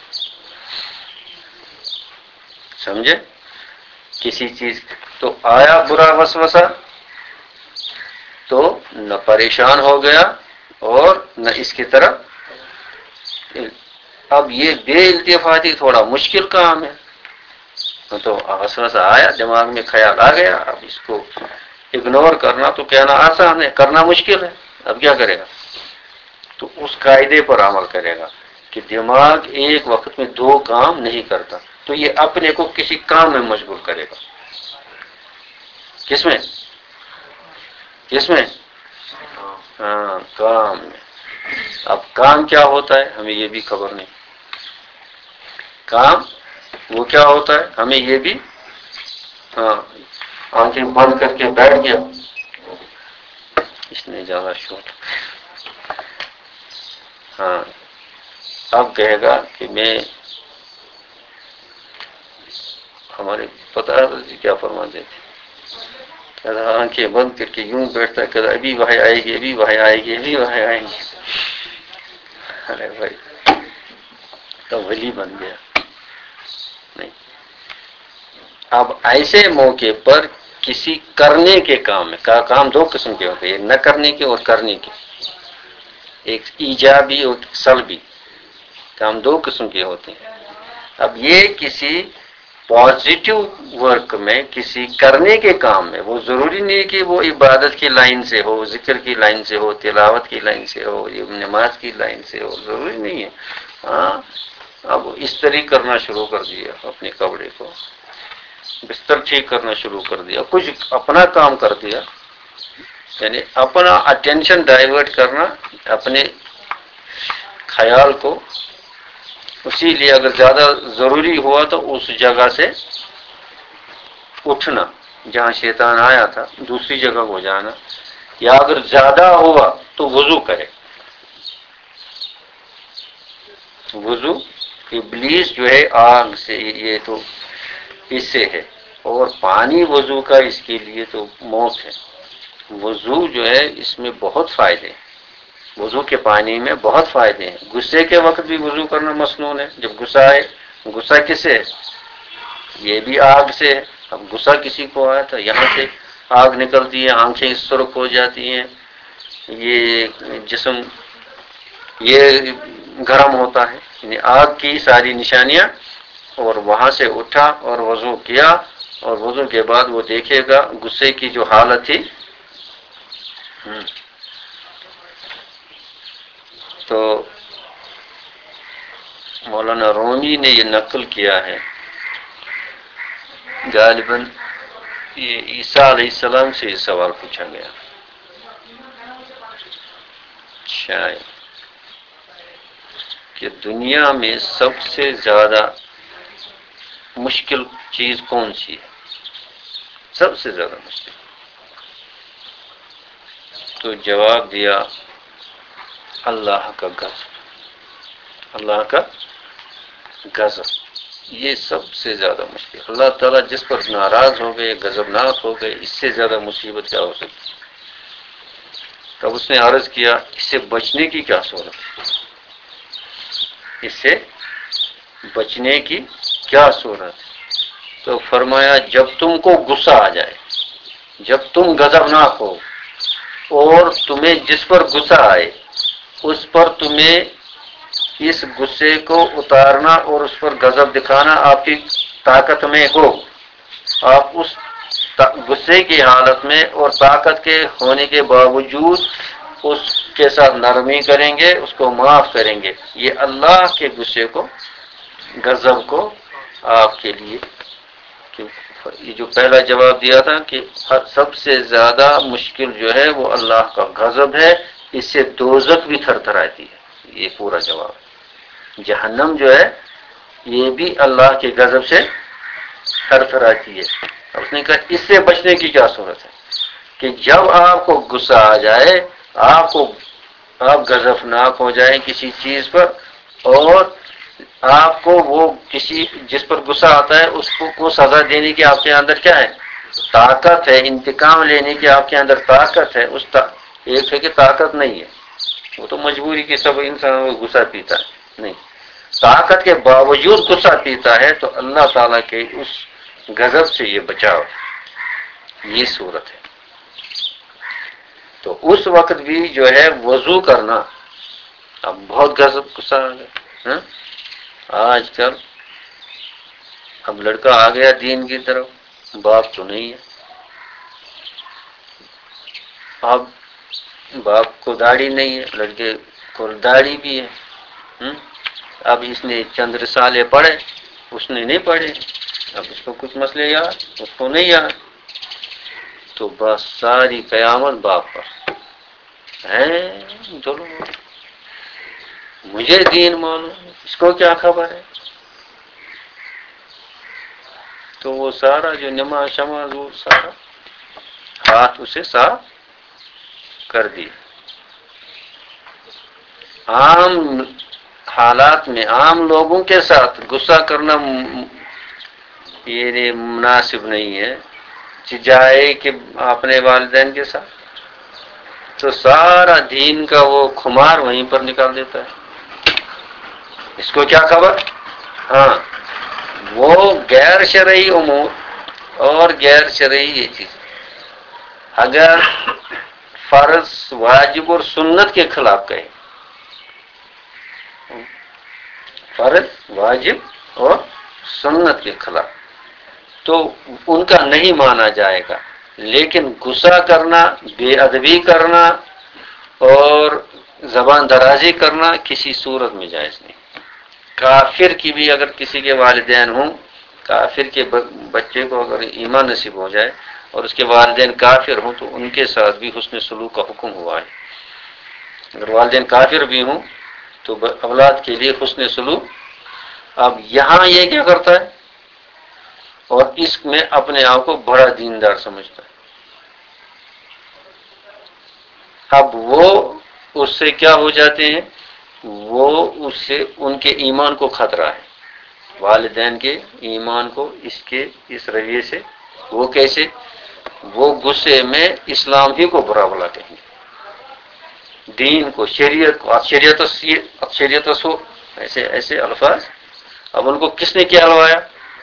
سمجھے؟ کسی چیز تو آیا برا وسوسہ تو نہ پریشان ہو گیا اور نہ اس کی طرف۔ اب یہ بے التفاتی تھوڑا مشکل کام ہے، تو وسوسہ آیا دماغ میں، خیال آ گیا، اب اس کو اگنور کرنا تو کہنا آسان ہے، کرنا مشکل ہے، اب کیا کرے گا؟ تو اس قاعدے پر عمل کرے گا کہ دماغ ایک وقت میں دو کام نہیں کرتا، تو یہ اپنے کو کسی کام میں مشغول کرے گا۔ کس میں؟ کس میں؟ ہاں کام میں۔ اب کام کیا ہوتا ہے ہمیں یہ بھی خبر نہیں، کام وہ کیا ہوتا ہے ہمیں یہ بھی، ہاں آنکھیں بند کر کے بیٹھ گیا، اس نے زیادہ شور، ہاں اب کہے گا کہ میں، ہمارے پتہ ہے کیا فرماتے تھے، آنکھیں بند کر کے یوں بیٹھتا ہے، کہتا ابھی وحی آئے گی، ابھی وحی آئے گی، ابھی وحی آئے گی، ارے بھائی تو ولی بن گیا نہیں۔ اب ایسے موقع پر کسی کرنے کے کام میں، کام دو قسم کے ہوتے ہیں، نہ کرنے کے اور کرنے کے، ایک ایجابی اور سلبی، کام دو قسم کے ہوتے ہیں. اب یہ کسی پازیٹو ورک میں، کسی کرنے کے کام میں، وہ ضروری نہیں کہ وہ عبادت کی لائن سے ہو، ذکر کی لائن سے ہو، تلاوت کی لائن سے ہو، نماز کی لائن سے ہو، ضروری نہیں ہے. ہاں اب استری کرنا شروع کر دیا، اپنے کپڑے کو بستر ٹھیک کرنا شروع کر دیا، کچھ اپنا کام کر دیا، یعنی اپنا اٹینشن ڈائیورٹ کرنا اپنے خیال کو. اسی لیے اگر زیادہ ضروری ہوا تو اس جگہ سے اٹھنا جہاں شیطان آیا تھا، دوسری جگہ کو جانا، یا اگر زیادہ ہوا تو وضو کرے. وضو ابلیس جو ہے آگ سے، یہ تو اس سے ہے، اور پانی وضو کا اس کے لیے تو موت ہے. وضو جو ہے اس میں بہت فائدے ہیں، وضو کے پانی میں بہت فائدے ہیں. غصے کے وقت بھی وضو کرنا مسنون ہے. جب غصہ آئے، غصہ کس سے ہے؟ یہ بھی آگ سے ہے. اب غصہ کسی کو آیا تو یہاں سے آگ نکلتی ہے، آنکھیں سرخ ہو جاتی ہیں، یہ جسم یہ گرم ہوتا ہے، یعنی آگ کی ساری نشانیاں. اور وہاں سے اٹھا اور وضو کیا، اور وضو کے بعد وہ دیکھے گا غصے کی جو حالت تھی. تو مولانا رومی نے یہ نقل کیا ہے، غالباً یہ عیسیٰ علیہ السلام سے یہ سوال پوچھا گیا شاید، کہ دنیا میں سب سے زیادہ مشکل چیز کون سی ہے؟ سب سے زیادہ مشکل. تو جواب دیا اللہ کا غضب. اللہ کا غضب یہ سب سے زیادہ مشکل. اللہ تعالیٰ جس پر ناراض ہو گئے، غضبناک ہو گئے، اس سے زیادہ مصیبت کیا ہو سکتی. تب اس نے عرض کیا اس سے بچنے کی کیا صورت ہے؟ اس سے بچنے کی کیا صورت ہے؟ تو فرمایا جب تم کو غصہ آ جائے، جب تم غضبناک ہو، اور تمہیں جس پر غصہ آئے اس پر تمہیں اس غصے کو اتارنا اور اس پر غضب دکھانا آپ کی طاقت میں ہو، آپ اس غصے کی حالت میں اور طاقت کے ہونے کے باوجود اس کے ساتھ نرمی کریں گے، اس کو معاف کریں گے. یہ اللہ کے غصے کو، غضب کو آپ کے لیے. یہ جو پہلا جواب دیا تھا کہ سب سے زیادہ مشکل جو ہے وہ اللہ کا غضب ہے، اس سے دوزخ بھی تھر تھر آتی ہے. یہ پورا جواب. جہنم جو ہے یہ بھی اللہ کے غضب سے تھر تھر آتی ہے. اس نے کہا اس سے بچنے کی کیا صورت ہے؟ کہ جب آپ کو غصہ آ جائے، آپ غضبناک ہو جائیں کسی چیز پر، اور آپ کو وہ کسی جس پر غصہ آتا ہے اس کو سزا دینے کی آپ کے اندر کیا ہے؟ طاقت ہے. انتقام لینے کی آپ کے اندر طاقت ہے. ایک ہے کہ طاقت نہیں ہے، وہ تو مجبوری کی سب انسان غصہ پیتا ہے، نہیں، طاقت کے باوجود غصہ پیتا ہے تو اللہ تعالیٰ کے اس غضب سے یہ بچاؤ، یہ صورت ہے. تو اس وقت بھی جو ہے وضو کرنا. اب بہت غصہ آ گیا. آج کل اب لڑکا آ گیا دین کی طرف، باپ تو نہیں ہے. اب باپ کو داڑھی نہیں ہے، لڑکے کو داڑھی بھی ہے. اب اس نے چند رسالے پڑھے، اس نے نہیں پڑھے. اب اس کو کچھ مسئلے یاد، اس کو نہیں یاد، تو بس ساری قیامت باپ پر ہے. چلو مجھے دین معلوم، اس کو کیا خبر ہے. تو وہ سارا جو نماز شماز وہ سارا ہاتھ اسے صاف کر دی. عام حالات میں عام لوگوں کے ساتھ غصہ کرنا یہ مناسب نہیں ہے. جائے کہ اپنے والدین کے ساتھ تو سارا دین کا وہ خمار وہیں پر نکال دیتا ہے. اس کو کیا خبر. ہاں وہ غیر شرعی امور اور غیر شرعی یہ چیز اگر فرض، واجب اور سنت کے خلاف کہیں فرض، واجب اور سنت کے خلاف تو ان کا نہیں مانا جائے گا، لیکن غصہ کرنا، بے ادبی کرنا اور زبان درازی کرنا کسی صورت میں جائز نہیں۔ کافر کی بھی اگر کسی کے والدین ہوں، کافر کے بچے کو اگر ایمان نصیب ہو جائے اور اس کے والدین کافر ہوں تو ان کے ساتھ بھی حسن سلوک کا حکم ہوا ہے۔ اگر والدین کافر بھی ہوں تو اولاد کے لیے حسن سلوک۔ اب یہاں یہ کیا کرتا ہے اور اس میں اپنے آپ کو بڑا دیندار سمجھتا ہے، اب وہ اس سے کیا ہو جاتے ہیں، وہ اس سے ان کے ایمان کو خطرہ ہے، والدین کے ایمان کو اس رویے سے۔ وہ کیسے؟ وہ غصے میں اسلام ہی کو برا بلا کہیں گے، دین کو، شریعت کو، شریعت سو، ایسے ایسے الفاظ۔ اب ان کو کس نے کیا ہلوایا؟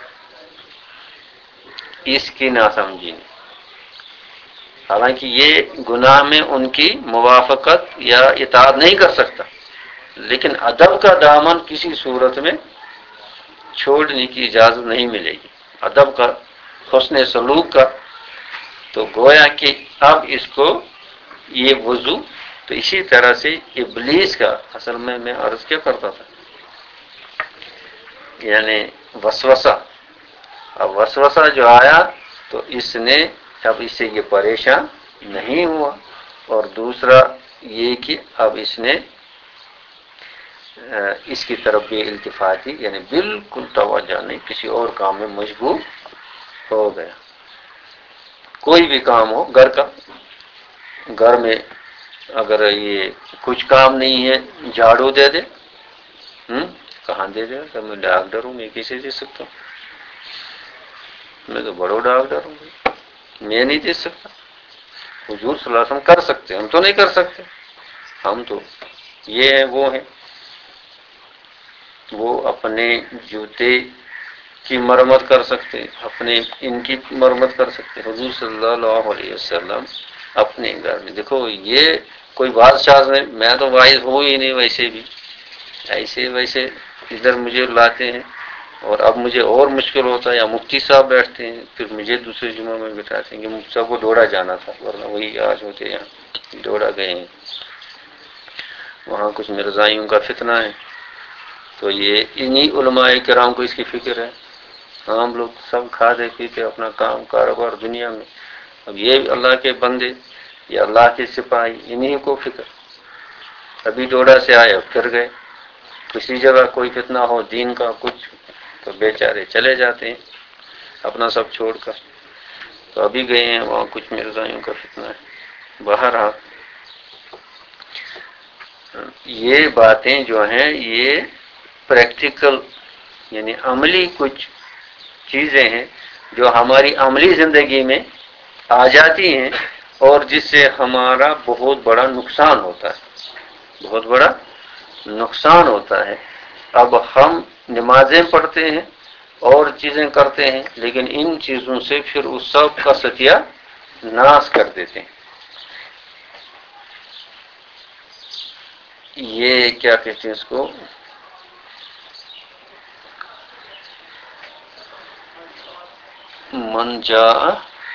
اس کی ناسمجھی نے۔ حالانکہ یہ گناہ میں ان کی موافقت یا اطاعت نہیں کر سکتا، لیکن ادب کا دامن کسی صورت میں چھوڑنے کی اجازت نہیں ملے گی، ادب کا، حسن سلوک کا۔ تو گویا کہ اب اس کو یہ وضو، تو اسی طرح سے ابلیس کا، اصل میں عرض کیا کرتا تھا، یعنی وسوسہ، اب وسوسہ جو آیا تو اس نے، اب اس سے یہ پریشان نہیں ہوا، اور دوسرا یہ کہ اب اس نے اس کی طرف بھی التفاتی، یعنی بالکل توجہ نہیں، کسی اور کام میں مشغول ہو گیا۔ کوئی بھی کام ہو گھر کا، گھر میں اگر یہ کچھ کام نہیں ہے، جھاڑو دے دے، کہاں دے دے گا، میں ڈاکٹر ہوں، میں کیسے دے سکتا ہوں، میں تو بڑو ڈاکٹر ہوں، میں نہیں دے سکتا۔ حضور صلی اللہ علیہ وسلم کر سکتے، ہم تو نہیں کر سکتے، ہم تو یہ ہیں وہ ہیں۔ وہ اپنے جوتے کی مرمت کر سکتے، اپنے ان کی مرمت کر سکتے، حضور صلی اللہ علیہ وسلم اپنے گھر میں۔ دیکھو یہ کوئی بادشاہ نہیں، میں تو واحد ہوں ہی نہیں، ویسے بھی ایسے ویسے ادھر مجھے لاتے ہیں، اور اب مجھے اور مشکل ہوتا ہے، یا مفتی صاحب بیٹھتے ہیں پھر مجھے دوسرے جمعہ میں بٹھاتے ہیں کہ مفتی صاحب کو ڈوڑا جانا تھا، ورنہ وہی آج ہوتے یہاں ڈوڑا گئے ہیں، وہاں کچھ مرزائیوں کا فتنہ ہے۔ تو یہ انہی علماء کرام کو اس کی فکر ہے، عام لوگ سب کھاتے پیتے اپنا کام کاروبار دنیا میں، اب یہ اللہ کے بندے یا اللہ کے سپاہی، انہی کو فکر، ابھی ڈوڑا سے آئے پھر گئے، کسی جگہ کوئی فتنہ ہو دین کا کچھ تو بیچارے چلے جاتے ہیں اپنا سب چھوڑ کر۔ تو ابھی گئے ہیں وہاں کچھ مرزائیوں کا فتنہ ہے۔ بہرحال یہ باتیں جو ہیں یہ پریکٹیکل، یعنی عملی کچھ چیزیں ہیں جو ہماری عملی زندگی میں آ جاتی ہیں، اور جس سے ہمارا بہت بڑا نقصان ہوتا ہے، بہت بڑا نقصان ہوتا ہے۔ اب ہم نمازیں پڑھتے ہیں اور چیزیں کرتے ہیں، لیکن ان چیزوں سے پھر اس سب کا ستیہ ناش کر دیتے ہیں۔ یہ کیا کہتے ہیں اس کو، من جاء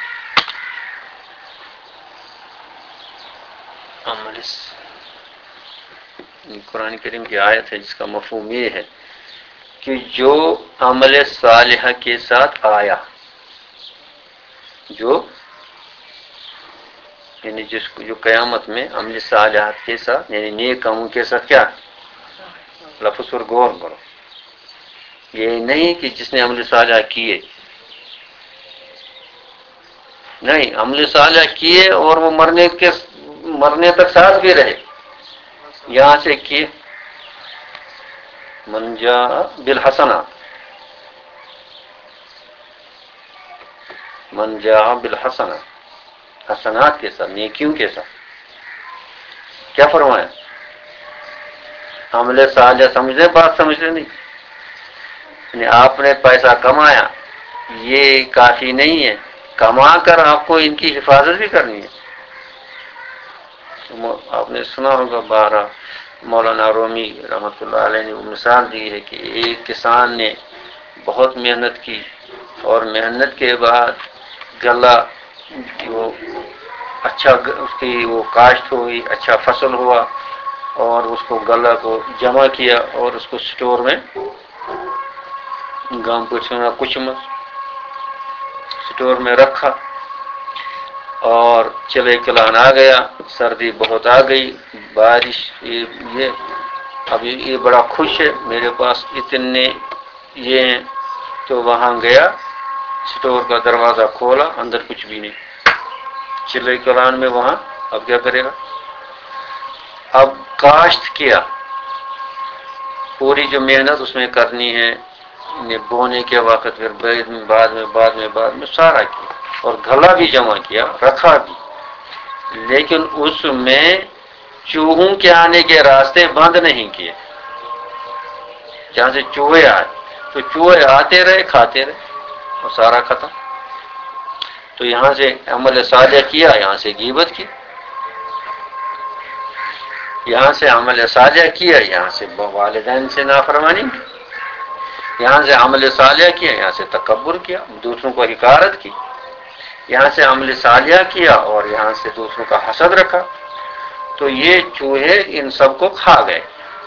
عمل، قرآن کریم کی آیت ہے جس کا مفہوم یہ ہے کہ جو عمل صالحہ کے ساتھ آیا، جو یعنی جس کو، جو قیامت میں عمل صالحات کے ساتھ، یعنی نیک کاموں کے ساتھ کیا، لفظ پر غور کرو، یہ نہیں کہ جس نے عمل صالحہ کیے، نہیں، عمل صالح کیے اور وہ مرنے تک ساتھ بھی رہے، یہاں سے کیے، من جاء بالحسنہ، من جاء بالحسنہ، حسنات کے ساتھ، نیکیوں کے ساتھ، کیا فرمایا، عمل صالح سمجھنے، بات سمجھنے نہیں، یعنی آپ نے پیسہ کمایا، یہ کافی نہیں ہے، کما کر آپ کو ان کی حفاظت بھی کرنی ہے۔ آپ نے سنا ہوگا 12 مولانا رومی رحمۃ اللہ علیہ نے وہ مثال دی ہے کہ ایک کسان نے بہت محنت کی اور محنت کے بعد غلہ وہ اچھا اس کی وہ کاشت ہوئی، اچھا فصل ہوا، اور اس کو غلہ کو جمع کیا اور اس کو سٹور میں گام کو چنا کچھ میں سٹور میں رکھا، اور چلے کلان آ گیا، سردی بہت آ گئی، بارش یہ ابھی یہ بڑا خوش ہے میرے پاس اتنے یہ ہیں، تو وہاں گیا، سٹور کا دروازہ کھولا، اندر کچھ بھی نہیں، چلے کلان میں وہاں اب کیا کرے گا؟ اب کاشت کیا، پوری جو محنت اس میں کرنی ہے، بونے کے وقت، پھر بعد میں سارا کیا، اور گھلا بھی جمع کیا، رکھا بھی، لیکن اس میں چوہوں کے آنے کے راستے بند نہیں کیے، جہاں سے چوہے آئے تو چوہے آتے رہے، کھاتے رہے، اور سارا ختم۔ تو یہاں سے عمل صالح کیا، یہاں سے غیبت کی، یہاں سے عمل صالح کیا، یہاں سے والدین سے نافرمانی کی، یہاں سے عمل صالح کیا، یہاں سے تکبر کیا، دوسروں کو حقارت کی، یہاں سے عمل صالح کیا اور یہاں سے دوسروں کا حسد رکھا، تو یہ چوہے ان سب کو کھا گئے۔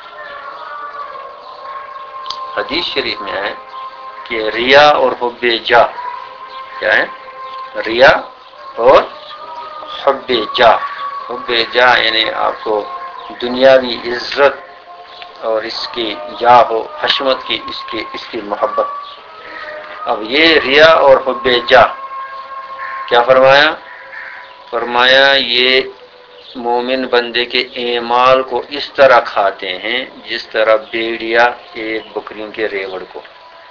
حدیث شریف میں ہے کہ ریا اور حب جاہ، کیا ہے؟ ریا اور حب جاہ، حب جاہ یعنی آپ کو دنیاوی عزت اور اس کی جاہ و حشمت کی، اس کی محبت۔ اب یہ ریا اور حب جاہ کیا فرمایا؟ فرمایا یہ مومن بندے کے اعمال کو اس طرح کھاتے ہیں جس طرح بھیڑیا ایک بکریوں کے ریوڑ کو۔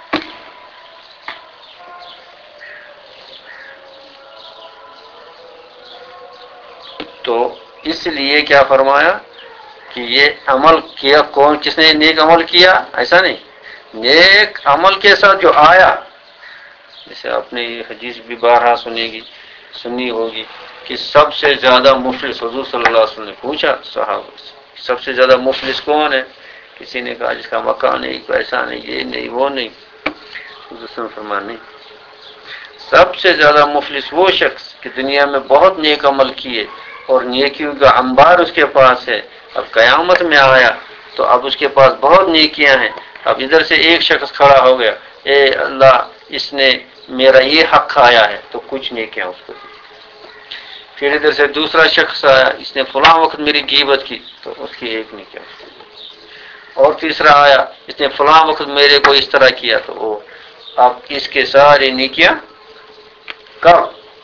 تو اس لیے کیا فرمایا کہ یہ عمل کیا، کس نے نیک عمل کیا؟ ایسا نہیں، نیک عمل کے ساتھ جو آیا، جیسے آپ نے یہ حدیث بھی بارہا سنی ہوگی کہ سب سے زیادہ مفلس، حضور صلی اللہ علیہ وسلم نے پوچھا صحابہ سے، سب سے زیادہ مفلس کون ہے؟ کسی نے کہا جس کا مکان نہیں، پیسہ نہیں، یہ نہیں، وہ نہیں، حضور صلی اللہ علیہ وسلم فرمایا نہیں، سب سے زیادہ مفلس وہ شخص کہ دنیا میں بہت نیک عمل کیے اور نیکیوں کا انبار اس کے پاس ہے، اب قیامت میں آیا تو اب اس کے پاس بہت نیکیاں ہیں، اب ادھر سے ایک شخص کھڑا ہو گیا، اے اللہ اس نے میرا یہ حق کھایا ہے، تو کچھ نیکیاں اس کو دی۔ پھر ادھر سے دوسرا شخص آیا، اس نے فلاں وقت میری غیبت کی، تو اس کی ایک نیکی اس کو دی۔ اور تیسرا آیا، اس نے فلاں وقت میرے کو اس طرح کیا، تو وہ اب اس کے ساری نیکیاں کب؟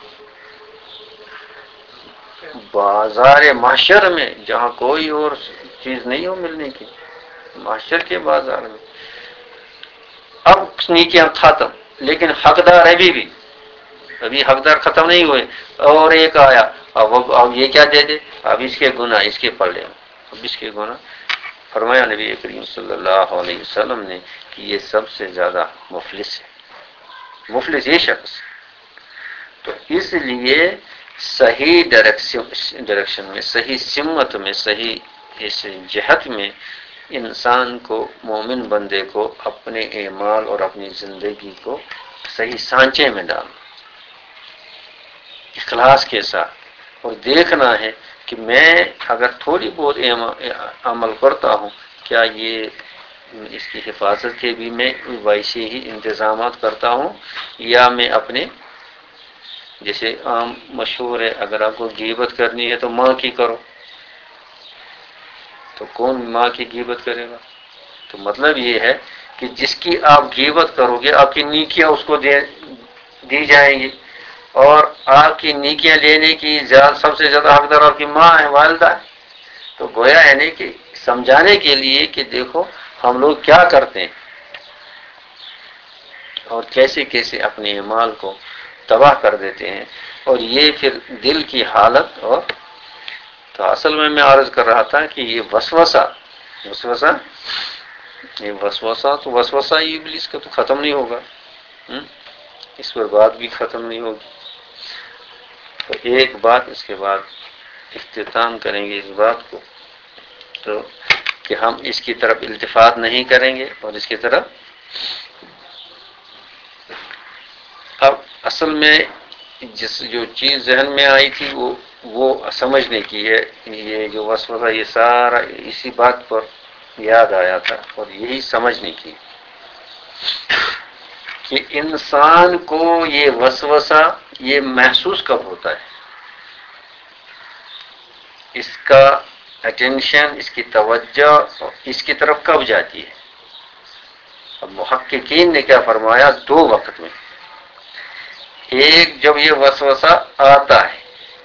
بازار محشر میں، جہاں کوئی اور چیز نہیں ہو ملنے کی، محشر کے بازار میں اب نیکیاں ختم، لیکن حقدار ابھی حقدار ختم نہیں ہوئے، اور ایک آیا، اب یہ کیا دے دے، اب اس کے گناہ اس کے پلڑے، اب اس کے گناہ۔ فرمایا نبی کریم صلی اللہ علیہ وسلم نے کہ یہ سب سے زیادہ مفلس ہے، مفلس یہ شخص۔ تو اس لیے صحیح ڈائریکشن میں، صحیح سمت میں، صحیح اس جہت میں انسان کو، مومن بندے کو اپنے اعمال اور اپنی زندگی کو صحیح سانچے میں ڈالنا، اخلاص کے ساتھ، اور دیکھنا ہے کہ میں اگر تھوڑی بہت عمل کرتا ہوں، کیا یہ اس کی حفاظت کے بھی میں ویسے ہی انتظامات کرتا ہوں، یا میں اپنے، جیسے عام مشہور ہے، اگر آپ کو غیبت کرنی ہے تو ماں کی کرو، تو کون ماں کی غیبت کرے گا؟ تو مطلب یہ ہے کہ جس کی آپ غیبت کرو گے، آپ کی نیکیاں اس کو دی جائیں گی، اور آپ کی نیکیاں لینے کی سب سے زیادہ حقدار آپ کی ماں ہے، والدہ ہے۔ تو گویا ہے نہیں کہ سمجھانے کے لیے کہ دیکھو ہم لوگ کیا کرتے ہیں اور کیسے کیسے اپنے اعمال کو تباہ کر دیتے ہیں، اور یہ پھر دل کی حالت۔ اور تو اصل میں عرض کر رہا تھا کہ یہ وسوسہ تو وسوسہ ہی ابلیس کا تو ختم نہیں ہوگا، اس پر بات بھی ختم نہیں ہوگی۔ تو ایک بات، اس کے بعد اختتام کریں گے اس بات کو۔ تو کہ ہم اس کی طرف التفات نہیں کریں گے اور اس کی طرف. اب اصل میں جو چیز ذہن میں آئی تھی وہ سمجھنے کی ہے. یہ جو وسوسہ یہ سارا اسی بات پر یاد آیا تھا اور یہی سمجھنے کی کہ انسان کو یہ وسوسہ یہ محسوس کب ہوتا ہے، اس کا اٹینشن، اس کی توجہ اس کی طرف کب جاتی ہے. اب محققین نے کیا فرمایا، دو وقت میں. ایک جب یہ وسوسہ آتا ہے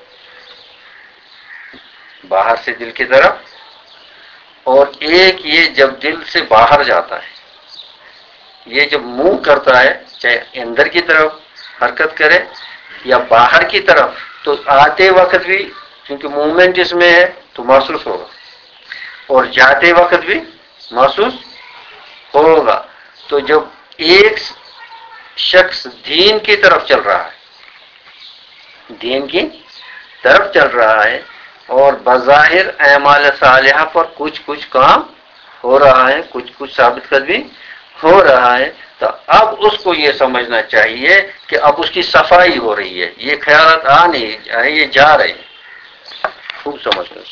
باہر سے دل کی طرف، اور ایک یہ جب دل سے باہر جاتا ہے. یہ جب منہ کرتا ہے چاہے اندر کی طرف حرکت کرے یا باہر کی طرف، تو آتے وقت بھی کیونکہ موومنٹ اس میں ہے تو محسوس ہوگا، اور جاتے وقت بھی محسوس ہوگا. تو جب ایک شخص دین کی طرف چل رہا ہے، دین کی طرف چل رہا ہے اور بظاہر اعمال صالحہ پر کچھ کچھ کام ہو رہا ہے، کچھ کچھ ثابت قدمی ہو رہا ہے، تو اب اس کو یہ سمجھنا چاہیے کہ اب اس کی صفائی ہو رہی ہے. یہ خیالات آ نہیں رہے، یہ جا رہے ہیں. خوب سمجھ لو،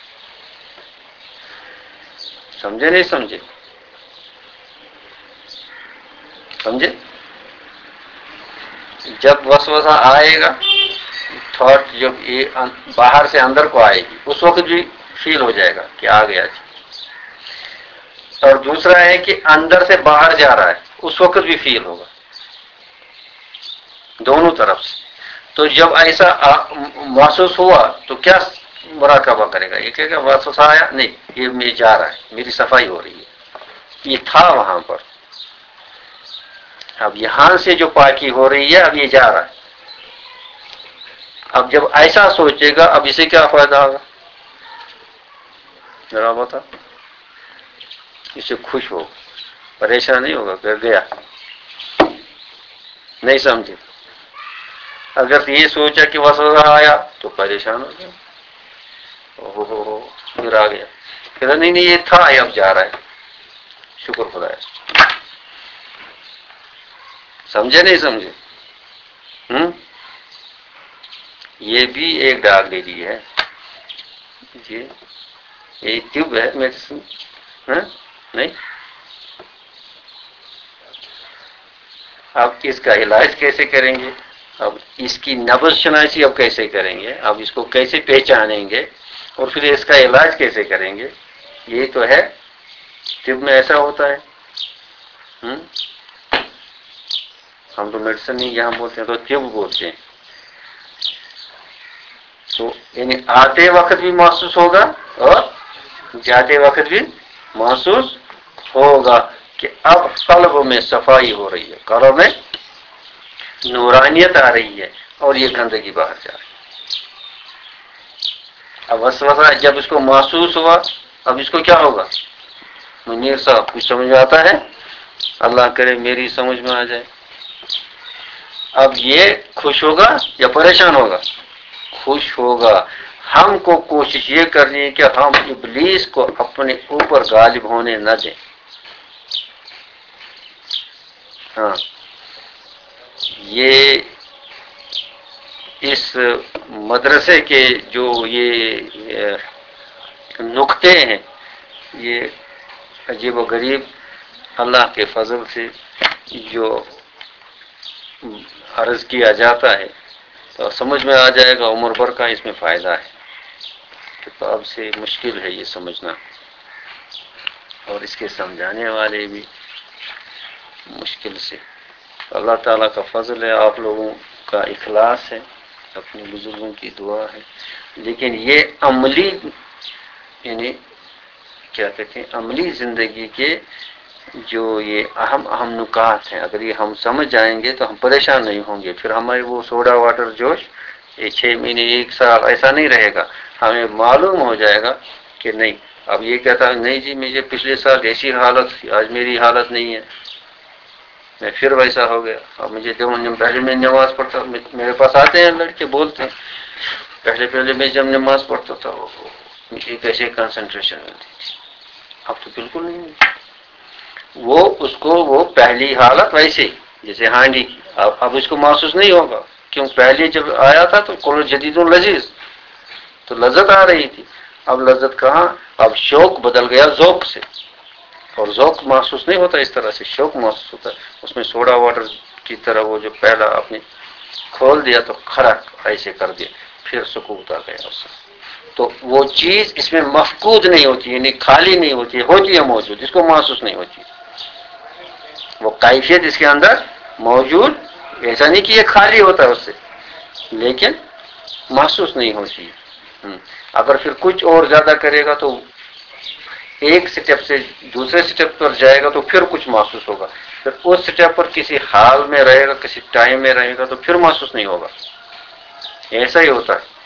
سمجھے نہیں سمجھے؟ سمجھے؟ جب وسوسہ آئے گا، تھاٹ جب یہ باہر سے اندر کو آئے گی، اس وقت بھی فیل ہو جائے گا کہ آ گیا. اور دوسرا ہے کہ اندر سے باہر جا رہا ہے، اس وقت بھی فیل ہوگا، دونوں طرف سے. تو جب ایسا محسوس ہوا تو کیا مراقبہ کرے گا؟ یہ کہے گا وسوسہ آیا نہیں، یہ میں جا رہا ہے، میری صفائی ہو رہی ہے. یہ تھا وہاں پر، اب یہاں سے جو پاکی ہو رہی ہے اب یہ جا رہا ہے. اب جب ایسا سوچے گا اب اسے کیا فائدہ ہوگا ذرا بتا. اسے خوش ہو، پریشان نہیں ہوگا کہ گیا. نہیں سمجھے؟ اگر یہ سوچا کہ وسوسہ آیا تو پریشان ہو گیا، او پھر آ گیا. کہ نہیں نہیں یہ تھا، اب جا رہا ہے، شکر خدا ہے. سمجھے نہیں سمجھے؟ یہ بھی ایک ڈاک دے دی ہے. جی یہ ٹیوب ہے میڈیسن. نہیں، اب اس کا علاج کیسے کریں گے؟ اب اس کی نبض شناسی اب کیسے کریں گے؟ اب اس کو کیسے پہچانیں گے؟ اور پھر اس کا علاج کیسے کریں گے؟ یہ تو ہے طب میں ایسا ہوتا ہے. ہم تو میڈیسن نہیں یہاں بولتے ہیں، تو طب بولتے ہیں. تو یعنی آتے وقت بھی محسوس ہوگا اور جاتے وقت بھی محسوس ہوگا کہ اب قلب میں صفائی ہو رہی ہے، قلب میں نورانیت آ رہی ہے اور یہ گندگی باہر جا رہی ہے. اب وسوسہ جب اس کو محسوس ہوا، اب اس کو کیا ہوگا؟ منیر صاحب کچھ سمجھ میں آتا ہے؟ اللہ کرے میری سمجھ میں آ جائے. اب یہ خوش ہوگا یا پریشان ہوگا؟ خوش ہوگا. ہم کو کوشش یہ کرنی ہے کہ ہم ابلیس کو اپنے اوپر غالب ہونے نہ دیں. ہاں، یہ اس مدرسے کے جو یہ نقطے ہیں، یہ عجیب و غریب اللہ کے فضل سے جو عرض کیا جاتا ہے تو سمجھ میں آ جائے گا. عمر بھر کا اس میں فائدہ ہے. کتاب سے مشکل ہے یہ سمجھنا، اور اس کے سمجھانے والے بھی مشکل سے. اللہ تعالیٰ کا فضل ہے، آپ لوگوں کا اخلاص ہے، اپنے بزرگوں کی دعا ہے. لیکن یہ عملی یعنی کیا کہتے ہیں، عملی زندگی کے جو یہ اہم نکات ہیں، اگر یہ ہم سمجھ جائیں گے تو ہم پریشان نہیں ہوں گے. پھر ہمارے وہ سوڈا واٹر جوش یہ 6 مہینے 1 سال ایسا نہیں رہے گا. ہمیں معلوم ہو جائے گا کہ نہیں. اب یہ کہتا ہے نہیں جی مجھے پچھلے سال ایسی حالت تھی، آج میری حالت نہیں ہے، میں پھر ویسا ہو گیا. اب مجھے پہلے میں نماز پڑھتا، میرے پاس آتے ہیں لڑکے بولتے ہیں پہلے میں جب نماز پڑھتا تھا مجھے کیسے کنسنٹریشن ملتی تھی. اب تو بالکل نہیں ہے۔ وہ اس کو وہ پہلی حالت ویسے ہی جیسے ہانڈی کی، اب اس کو محسوس نہیں ہوگا، کیوں پہلے جب آیا تھا تو قل جدید لذیذ تو لذت آ رہی تھی، اب لذت کہاں، اب شوق بدل گیا ذوق سے، اور ذوق محسوس نہیں ہوتا اس طرح سے، شوق محسوس ہوتا ہے۔ اس میں سوڈا واٹر کی طرح وہ جو پہلا آپ نے کھول دیا تو کھڑک ایسے کر دیا، پھر سکوت آ گیا اس سے۔ تو وہ چیز اس میں مفقود نہیں ہوتی، یعنی خالی نہیں ہوتی ہے موجود، جس کو محسوس نہیں ہوتی، وہ کیفیت اس کے اندر موجود، ایسا نہیں کہ یہ خالی ہوتا ہے اس سے، لیکن محسوس نہیں ہوتی۔ اگر پھر کچھ اور زیادہ کرے گا تو ایک سٹیپ سے دوسرے سٹیپ پر جائے گا تو پھر کچھ محسوس ہوگا، پھر اس سٹیپ پر کسی حال میں رہے گا، کسی ٹائم میں رہے گا تو پھر محسوس نہیں ہوگا، ایسا ہی ہوتا ہے۔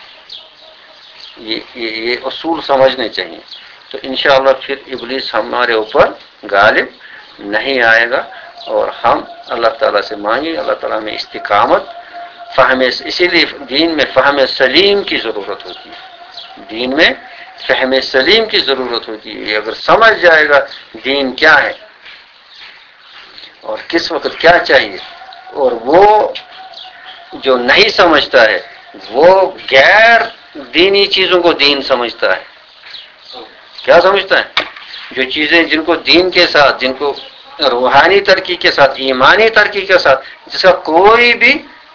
یہ اصول سمجھنے چاہیے، تو انشاءاللہ پھر ابلیس ہمارے اوپر غالب نہیں آئے گا، اور ہم اللہ تعالیٰ سے مانگیں، اللہ تعالیٰ میں استقامت فہم، اسی لیے دین میں فہم سلیم کی ضرورت ہوتی ہے، دین میں فہم سلیم کی ضرورت ہوتی ہے۔ اگر سمجھ جائے گا دین کیا ہے اور کس وقت کیا چاہیے، اور وہ جو نہیں سمجھتا ہے وہ غیر دینی چیزوں کو دین سمجھتا ہے، کیا سمجھتا ہے، جو چیزیں جن کو دین کے ساتھ، جن کو روحانی ترقی کے ساتھ، ایمانی ترقی کے ساتھ، جس کا کوئی بھی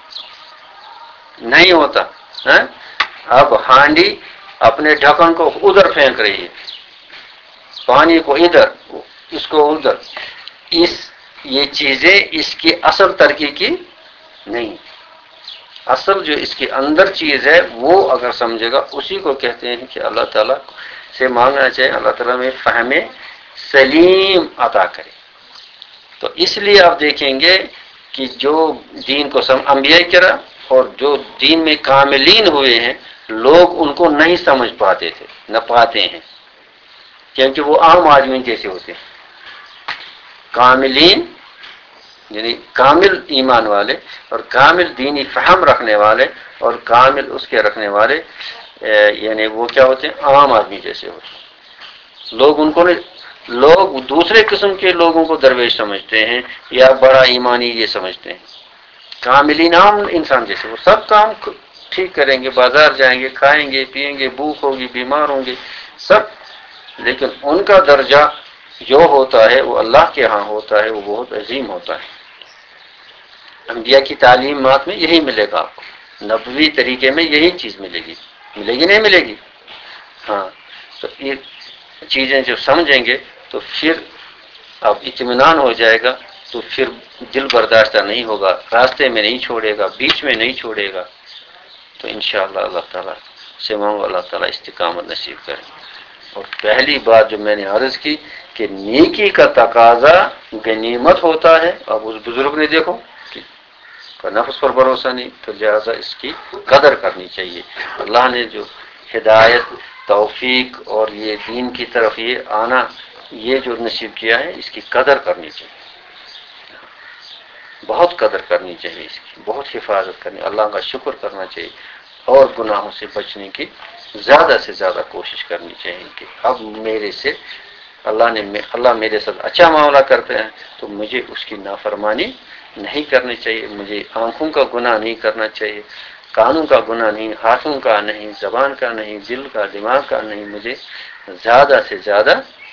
نہیں ہوتا ہے۔ اب ہانڈی اپنے ڈھکن کو ادھر پھینک رہی ہے، پانی کو ادھر، اس کو ادھر، یہ چیزیں اس کی اصل ترقی کی نہیں، اصل جو اس کے اندر چیز ہے وہ اگر سمجھے گا، اسی کو کہتے ہیں کہ اللہ تعالیٰ سے مانگنا چاہیے اللہ تعالیٰ میں فہم سلیم عطا کرے۔ تو اس لیے آپ دیکھیں گے کہ جو دین کو انبیاء کرام اور جو دین میں کاملین ہوئے ہیں، لوگ ان کو نہیں سمجھ پاتے تھے، نہ پاتے ہیں، کیونکہ وہ عام آدمی جیسے ہوتے ہیں۔ کاملین یعنی کامل ایمان والے اور کامل دینی فہم رکھنے والے اور کامل اس کے رکھنے والے، یعنی وہ کیا ہوتے ہیں، عام آدمی جیسے ہوتے ہیں۔ لوگ ان کو نہیں، لوگ دوسرے قسم کے لوگوں کو درویش سمجھتے ہیں یا بڑا ایمانی یہ سمجھتے ہیں۔ کاملین عام انسان جیسے، وہ سب کام ٹھیک کریں گے، بازار جائیں گے، کھائیں گے، پیئیں گے، بھوک ہوگی، بیمار ہوں گے سب، لیکن ان کا درجہ جو ہوتا ہے وہ اللہ کے ہاں ہوتا ہے، وہ بہت عظیم ہوتا ہے۔ انبیاء کی تعلیمات میں یہی ملے گا آپ کو، نبوی طریقے میں یہی چیز ملے گی، ملے گی نہیں ملے گی؟ ہاں، تو یہ چیزیں جو سمجھیں گے تو پھر اب اطمینان ہو جائے گا، تو پھر دل برداشتہ نہیں ہوگا، راستے میں نہیں چھوڑے گا، بیچ میں نہیں چھوڑے گا۔ تو انشاءاللہ اللہ تعالیٰ سے مانگو، اللہ تعالیٰ استقامت نصیب کرے۔ اور پہلی بات جو میں نے عرض کی کہ نیکی کا تقاضا غنیمت ہوتا ہے۔ اب اس بزرگ نے دیکھو کہ نفس پر بھروسہ نہیں، تو لہٰذا اس کی قدر کرنی چاہیے۔ اللہ نے جو ہدایت، توفیق اور یہ دین کی طرف یہ آنا، یہ جو نصیب کیا ہے، اس کی قدر کرنی چاہیے، بہت قدر کرنی چاہیے، اس کی بہت حفاظت کرنی، اللہ کا شکر کرنا چاہیے، اور گناہوں سے بچنے کی زیادہ سے زیادہ کوشش کرنی چاہیے کہ اب میرے سے اللہ میرے ساتھ اچھا معاملہ کرتے ہیں تو مجھے اس کی نافرمانی نہیں کرنی چاہیے، مجھے آنکھوں کا گناہ نہیں کرنا چاہیے، کانوں کا گناہ نہیں، ہاتھوں کا نہیں، زبان کا نہیں، دل کا، دماغ کا نہیں، مجھے زیادہ سے زیادہ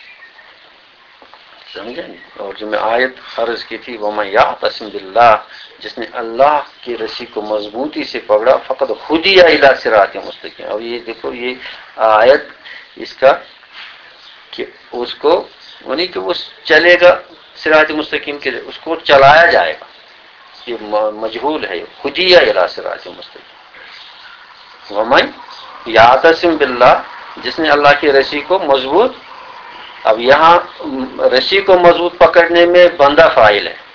سمجھیں۔ اور جو میں آیت عرض کی تھی، وَمَن يَعْتَصِم بِاللَّهِ، جس نے اللہ کی رسی کو مضبوطی سے پکڑا، فقد هُدِیَ إِلیٰ صِرَاطٍ مستقیم۔ اور یہ دیکھو، یہ آیت اس کا کہ اس کو نہیں کہ وہ چلے گا صراط مستقیم کے، اس کو چلایا جائے گا، یہ مجہول ہے، ہدیہ الی صراط مستقیم۔ ومن یعتصم باللہ، جس نے اللہ کی رسی کو مضبوط، اب یہاں رسی کو مضبوط پکڑنے میں بندہ فاعل ہے،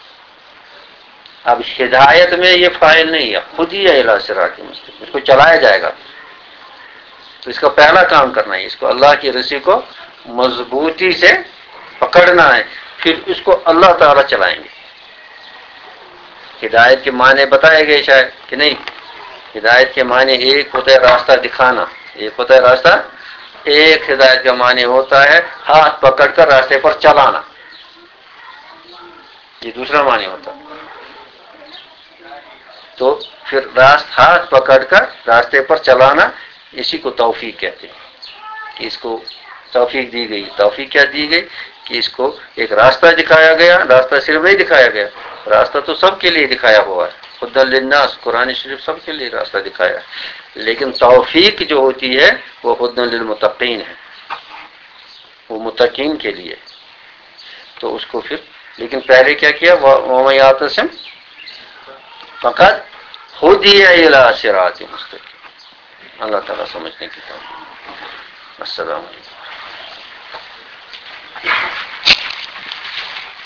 اب ہدایت میں یہ فاعل نہیں ہے، ہدیہ الی صراط مستقیم، اس کو چلایا جائے گا۔ تو اس کا پہلا کام کرنا ہے، اس کو اللہ کی رسی کو مضبوطی سے پکڑنا ہے، پھر اس کو اللہ تعالیٰ چلائیں گے۔ ہدایت کے معنی بتائے گئے شاید کہ نہیں؟ ہدایت کے معنی ایک ہوتا ہے راستہ دکھانا، ایک ہوتا ہے راستہ ایک ہدایت کا معنی ہوتا ہے ہاتھ پکڑ کر راستے پر چلانا، یہ دوسرا معنی ہوتا ہے۔ تو پھر ہاتھ پکڑ کر راستے پر چلانا، اسی کو توفیق کہتے ہیں کہ اس کو توفیق دی گئی۔ توفیق کیا دی گئی کہ اس کو ایک راستہ دکھایا گیا، راستہ صرف نہیں دکھایا گیا، راستہ تو سب کے لیے دکھایا ہوا ہے، ہدی للناس، قرآن شریف سب کے لیے راستہ دکھایا ہے، لیکن توفیق جو ہوتی ہے وہ ہدی للمتقین ہے، وہ متقین کے لیے۔ تو اس کو پھر لیکن پہلے کیا کیا، وَمَن يَعْتَصِمْ فَقَدْ هُدِيَ إِلَىٰ صِرَاطٍ مُسْتَقِيمٍ۔ اللہ تعالیٰ سمجھنے کی توفیق۔ السلام علیکم۔